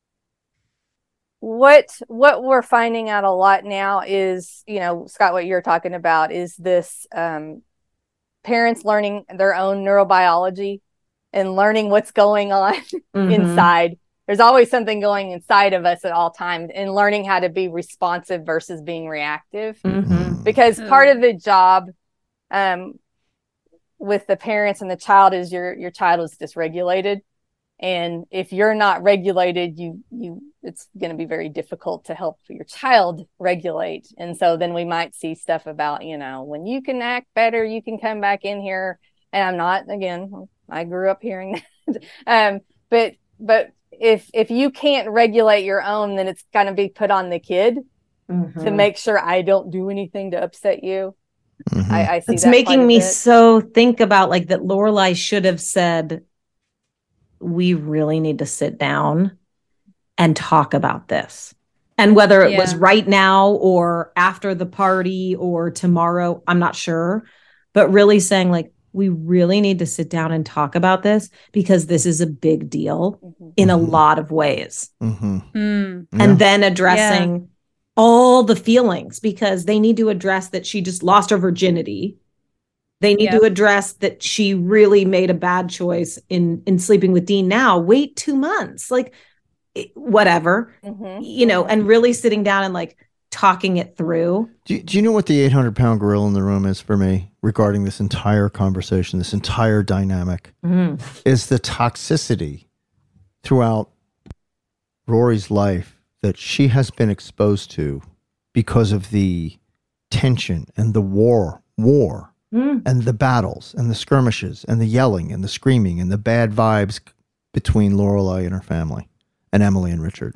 What what we're finding out a lot now is, you know, Scott, what you're talking about is this um, parents learning their own neurobiology and learning what's going on Mhm. inside. There's always something going inside of us at all times, and learning how to be responsive versus being reactive. Mhm. Because part of the job um, with the parents and the child is your your child is dysregulated, and if you're not regulated, you you it's going to be very difficult to help your child regulate. And so then we might see stuff about, you know, when you can act better, you can come back in here. And I'm not, again, I grew up hearing that. um, but but if if you can't regulate your own, then it's going to be put on the kid to Mhm. make sure I don't do anything to upset you. Mhm. I, I see It's that quite making a me bit. so think about like that Lorelai should have said, we really need to sit down and talk about this. And whether it was Yeah. right now or after the party or tomorrow, I'm not sure. But really saying, like, we really need to sit down and talk about this because this is a big deal in a lot of ways. Mm-hmm. Mm. And then addressing all the feelings because they need to address that she just lost her virginity. They need Yep. to address that she really made a bad choice in in sleeping with Dean. Now wait two months, like it- whatever, Mhm. you know, Mhm. and really sitting down and like talking it through. Do you, do you know what the eight hundred pound gorilla in the room is for me regarding this entire conversation, this entire dynamic? Mhm. Is the toxicity throughout Rory's life that she has been exposed to because of the tension and the war, war Mm. and the battles and the skirmishes and the yelling and the screaming and the bad vibes between Lorelai and her family and Emily and Richard.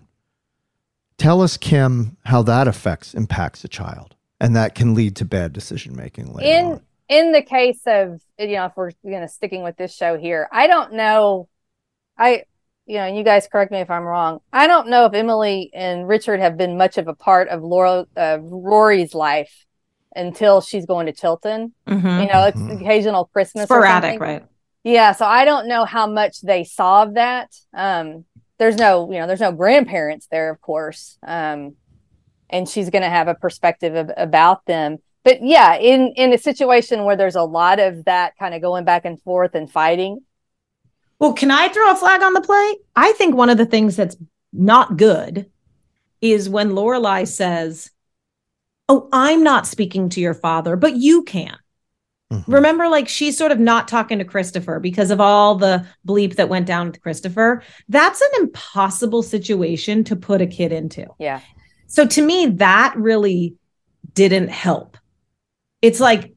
Tell us, Kim, how that affects, impacts a child, and that can lead to bad decision making later in on. in the case of, you know, if we're, you know, sticking with this show here, I don't know. I, you know, you guys correct me if I'm wrong. I don't know if Emily and Richard have been much of a part of Laura, uh, Rory's life until she's going to Chilton. Mhm. You know, it's occasional Christmas. or Sporadic, something. right? Yeah. So I don't know how much they saw of that. Um, there's no, you know, there's no grandparents there, of course. Um, and she's going to have a perspective of, about them. But yeah, in, in a situation where there's a lot of that kind of going back and forth and fighting. Well, can I throw a flag on the play? I think one of the things that's not good is when Lorelai says, "Oh, I'm not speaking to your father, but you can." Mm-hmm. Remember, like she's sort of not talking to Christopher because of all the bleep that went down with Christopher. That's an impossible situation to put a kid into. Yeah. So to me, that really didn't help. It's like,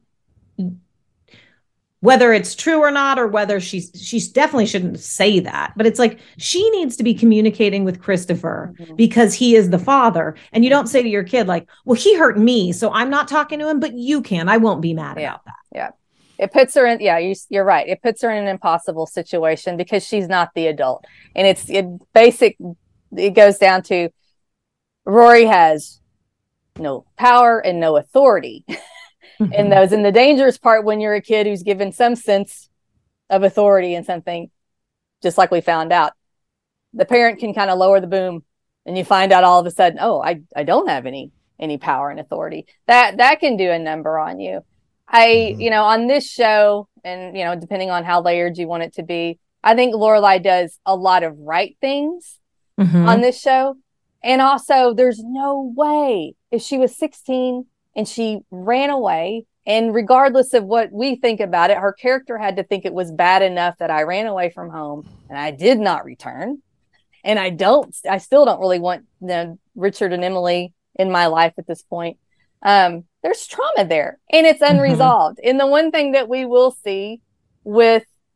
whether it's true or not, or whether she's, she definitely shouldn't say that, but it's like, she needs to be communicating with Christopher Mhm. because he is the father. And you don't say to your kid like, well, he hurt me, so I'm not talking to him, but you can, I won't be mad Yeah. about that. Yeah. It puts her in, yeah, you, you're right. It puts her in an impossible situation because she's not the adult. And it's it basic, it goes down to Rory has no power and no authority. And those, and the dangerous part when you're a kid who's given some sense of authority and something, just like we found out, the parent can kind of lower the boom and you find out all of a sudden, oh, I, I don't have any, any power and authority. That, that can do a number on you. I, you know, on this show, and, you know, depending on how layered you want it to be, I think Lorelai does a lot of right things Mhm. on this show. And also, there's no way if she was sixteen and she ran away, and regardless of what we think about it, her character had to think it was bad enough that I ran away from home and I did not return. And I don't, I still don't really want, you know, Richard and Emily in my life at this point. Um, there's trauma there and it's unresolved. And the one thing that we will see with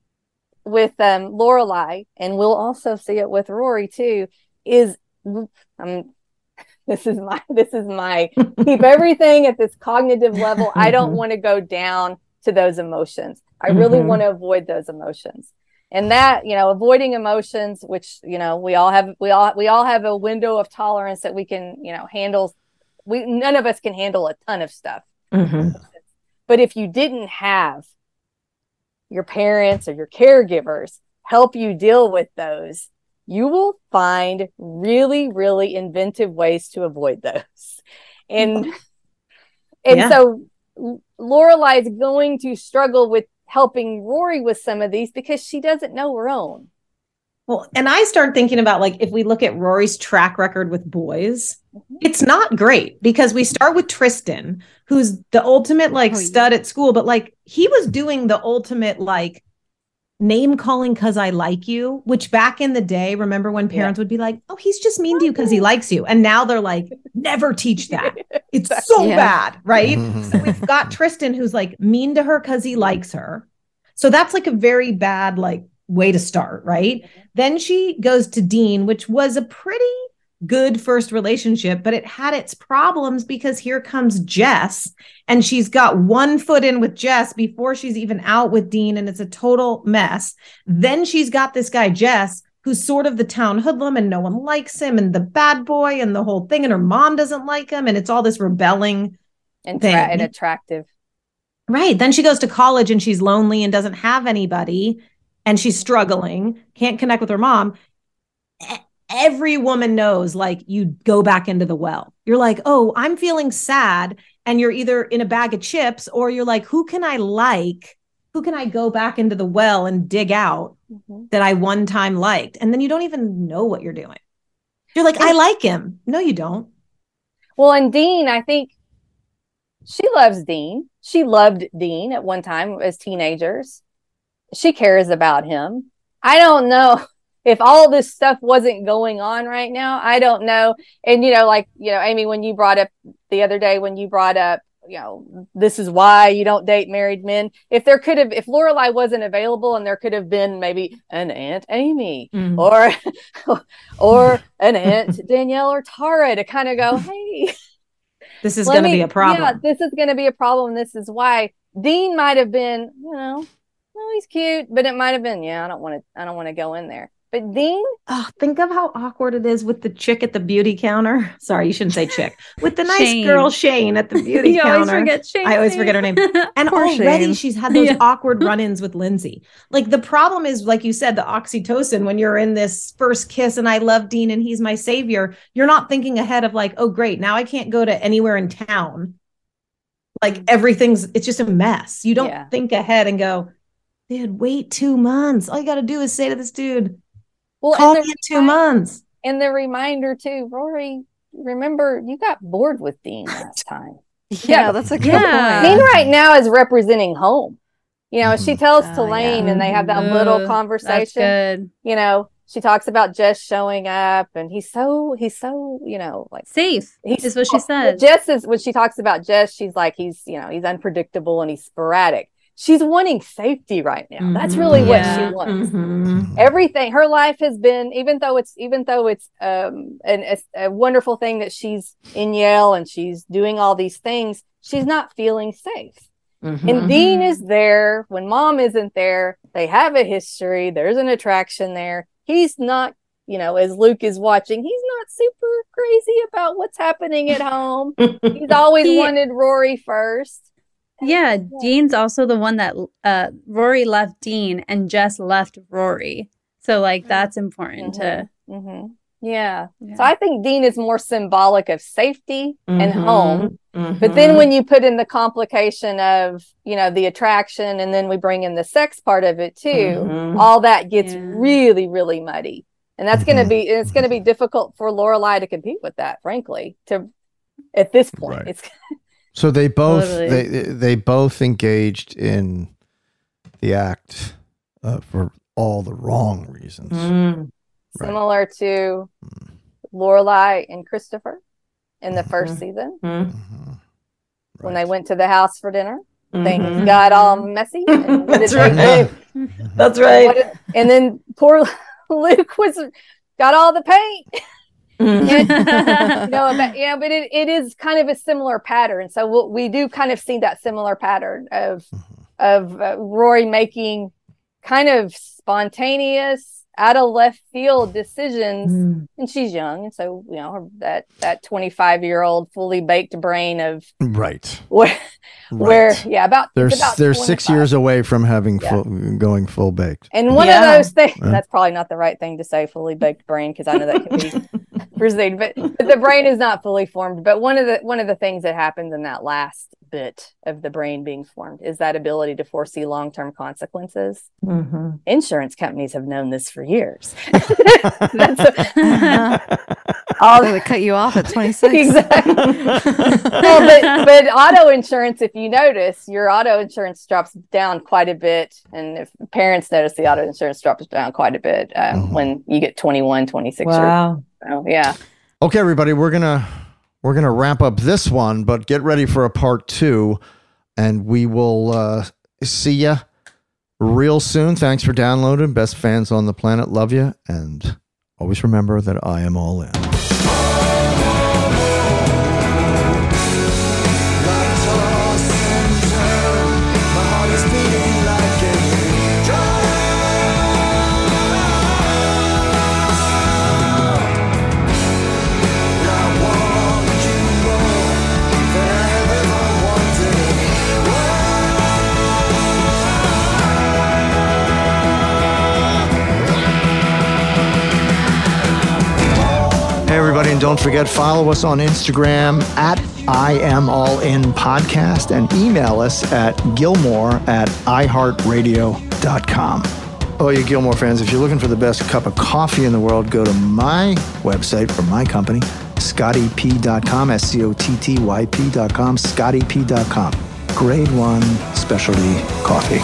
with um, Lorelai, and we'll also see it with Rory too, is um, this is my this is my keep everything at this cognitive level. I don't want to go down to those emotions. I really Mm-hmm. want to avoid those emotions. And that, you know, avoiding emotions, which, you know, we all have, we all, we all have a window of tolerance that we can, you know, handle. We, none of us can handle a ton of stuff. Mm-hmm. But if you didn't have your parents or your caregivers help you deal with those, you will find really, really inventive ways to avoid those. And, and Yeah. so Lorelai is going to struggle with helping Rory with some of these because she doesn't know her own. Well, and I start thinking about, like, if we look at Rory's track record with boys, Mm-hmm. it's not great, because we start with Tristan, who's the ultimate like Oh, yeah. stud at school, but like he was doing the ultimate like name calling because I like you, which back in the day, remember when parents would be like, oh, he's just mean to you because he likes you. And now they're like, never teach that. It's so Yeah. bad, right? So we've got Tristan who's like mean to her because he likes her. So that's like a very bad like way to start, right? Then she goes to Dean, which was a pretty good first relationship, but it had its problems because here comes Jess, and she's got one foot in with Jess before she's even out with Dean, and it's a total mess. Then she's got this guy, Jess, who's sort of the town hoodlum and no one likes him, and the bad boy and the whole thing, and her mom doesn't like him, and it's all this rebelling And, thing. tra- and attractive. Right. Then she goes to college and she's lonely and doesn't have anybody, and she's struggling, can't connect with her mom. E- Every woman knows, like, you go back into the well. You're like, oh, I'm feeling sad. And you're either in a bag of chips, or you're like, who can I like? Who can I go back into the well and dig out Mm-hmm. that I one time liked? And then you don't even know what you're doing. You're like, I like him. No, you don't. Well, and Dean, I think she loves Dean. She loved Dean at one time as teenagers. She cares about him. I don't know if all this stuff wasn't going on right now. I don't know. And, you know, like, you know, Amy, when you brought up the other day, when you brought up, you know, this is why you don't date married men. If there could have, if Lorelai wasn't available and there could have been maybe an Aunt Amy Mm. or, or an Aunt Danielle or Tara to kind of go, hey, This is let going to me- be a problem. Yeah, this is going to be a problem. This is why Dean might have been, you know, well, he's cute, but it might have been, yeah, I don't want to, I don't want to go in there. But Dean, Oh, think of how awkward it is with the chick at the beauty counter. Sorry, you shouldn't say chick. With the nice Shane. girl Shane at the beauty You counter. always forget Shane's I always name. forget her name. And Poor already Shane. she's had those Yeah. awkward run-ins with Lindsay. Like, the problem is, like you said, the oxytocin when you're in this first kiss and I love Dean and he's my savior. You're not thinking ahead of like, oh, great, now I can't go to anywhere in town. Like, everything's, it's just a mess. You don't Yeah. think ahead and go, dude, wait two months. All you got to do is say to this dude, well, call and me the, in two months. and the reminder too, Rory, remember you got bored with Dean last time. Yeah, that's a good Yeah. Dean point. right now is representing home. You know, she tells Oh, Tulane yeah. and they have that Ooh, little That's conversation. good. You know, she talks about Jess showing up and he's so, he's so, you know, like Safe he's is what she said. Jess is when she talks about Jess, she's like, he's, you know, he's unpredictable and he's sporadic. She's wanting safety right now. That's really what Yeah. she wants. Mhm. Everything, her life has been, even though it's, even though it's um an, a, a wonderful thing that she's in Yale and she's doing all these things, she's not feeling safe. Mhm. And Dean is there when mom isn't there. They have a history. There's an attraction there. He's not, you know, as Luke is watching, he's not super crazy about what's happening at home. He's always He- wanted Rory first. Yeah, Dean's also the one that uh, Rory left Dean and Jess left Rory. So, like, that's important to. hmm Yeah. Yeah. So I think Dean is more symbolic of safety and Mhm. home. But then when you put in the complication of, you know, the attraction, and then we bring in the sex part of it too, Mhm. all that gets Yeah. really, really muddy. And that's going Mhm. to be, it's going to be difficult for Lorelai to compete with that, frankly, to at this point. Right. It's So they both Totally. they they both engaged in the act uh, for all the wrong reasons. Mm. Right. similar to Lorelai and Christopher in the first season Mhm. Mhm. when they went to the house for dinner. Mhm. Things got all messy. And what did That's they right. do? That's right. What- And then poor Luke was got all the paint. And, you know, but, yeah, but it, it is kind of a similar pattern. So we'll, we do kind of see that similar pattern of of uh, Rory making kind of spontaneous, out of left field decisions, mm. and she's young, and so you know her, that that twenty-five year old fully baked brain of right where, where right. yeah about they're about they're six years away from having yeah. full, going full baked. And one yeah. of those things yeah. that's probably not the right thing to say, fully baked brain, because I know that can be perceived, but, but the brain is not fully formed. But one of the one of the things that happens in that last bit of the brain being formed is that ability to foresee long-term consequences. Mm-hmm. Insurance companies have known this for years. That's a, all they cut you off at twenty-six. Exactly. Well, but, but auto insurance, if you notice, your auto insurance drops down quite a bit. And if parents notice, the auto insurance drops down quite a bit uh, mm-hmm. when you get twenty-one, twenty-six. Wow. Oh, yeah. Okay, everybody, we're going to We're going to wrap up this one, but get ready for a part two, and we will uh, see you real soon. Thanks for downloading. Best fans on the planet. Love you. And always remember that I am all in. Everybody, and don't forget, follow us on Instagram at I Am All In Podcast and email us at Gilmore at i heart radio dot com. Oh, you Gilmore fans, if you're looking for the best cup of coffee in the world, go to my website for my company, scotty p dot com, S C O T T Y P dot com, scotty p dot com. Grade one specialty coffee.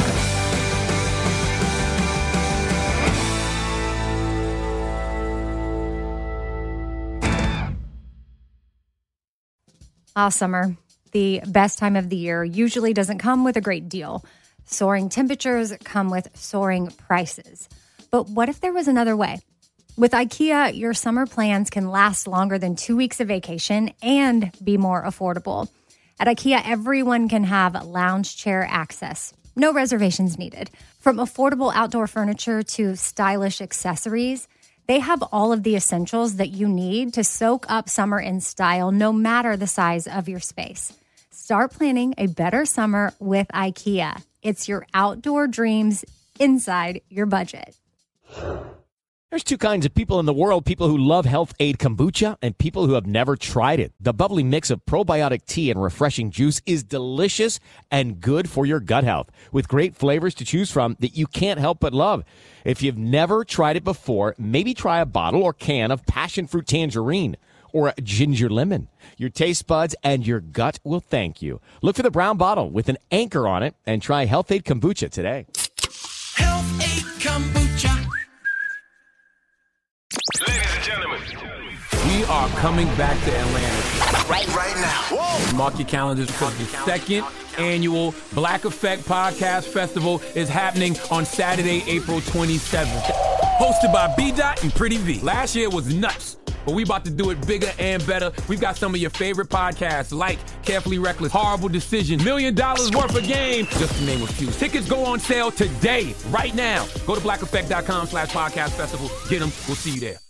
Ah, summer, the best time of the year, usually doesn't come with a great deal. Soaring temperatures come with soaring prices. But what if there was another way? With IKEA, your summer plans can last longer than two weeks of vacation and be more affordable. At IKEA, everyone can have lounge chair access. No reservations needed. From affordable outdoor furniture to stylish accessories, they have all of the essentials that you need to soak up summer in style, no matter the size of your space. Start planning a better summer with IKEA. It's your outdoor dreams inside your budget. There's two kinds of people in the world, people who love Health Aid Kombucha and people who have never tried it. The bubbly mix of probiotic tea and refreshing juice is delicious and good for your gut health, with great flavors to choose from that you can't help but love. If you've never tried it before, maybe try a bottle or can of passion fruit tangerine or a ginger lemon. Your taste buds and your gut will thank you. Look for the brown bottle with an anchor on it and try Health Aid Kombucha today. Health Aid Kombucha. Ladies and gentlemen, we are coming back to Atlanta right, right now. Whoa. Mark your calendars because the second annual Black Effect Podcast Festival is happening on Saturday, April twenty-seventh. Hosted by B Dot and Pretty V. Last year was nuts, but we about to do it bigger and better. We've got some of your favorite podcasts like Carefully Reckless, Horrible Decision, Million Dollars Worth of Game, just to name a few. Tickets go on sale today, right now. Go to black effect dot com slash podcast festival. Get them. We'll see you there.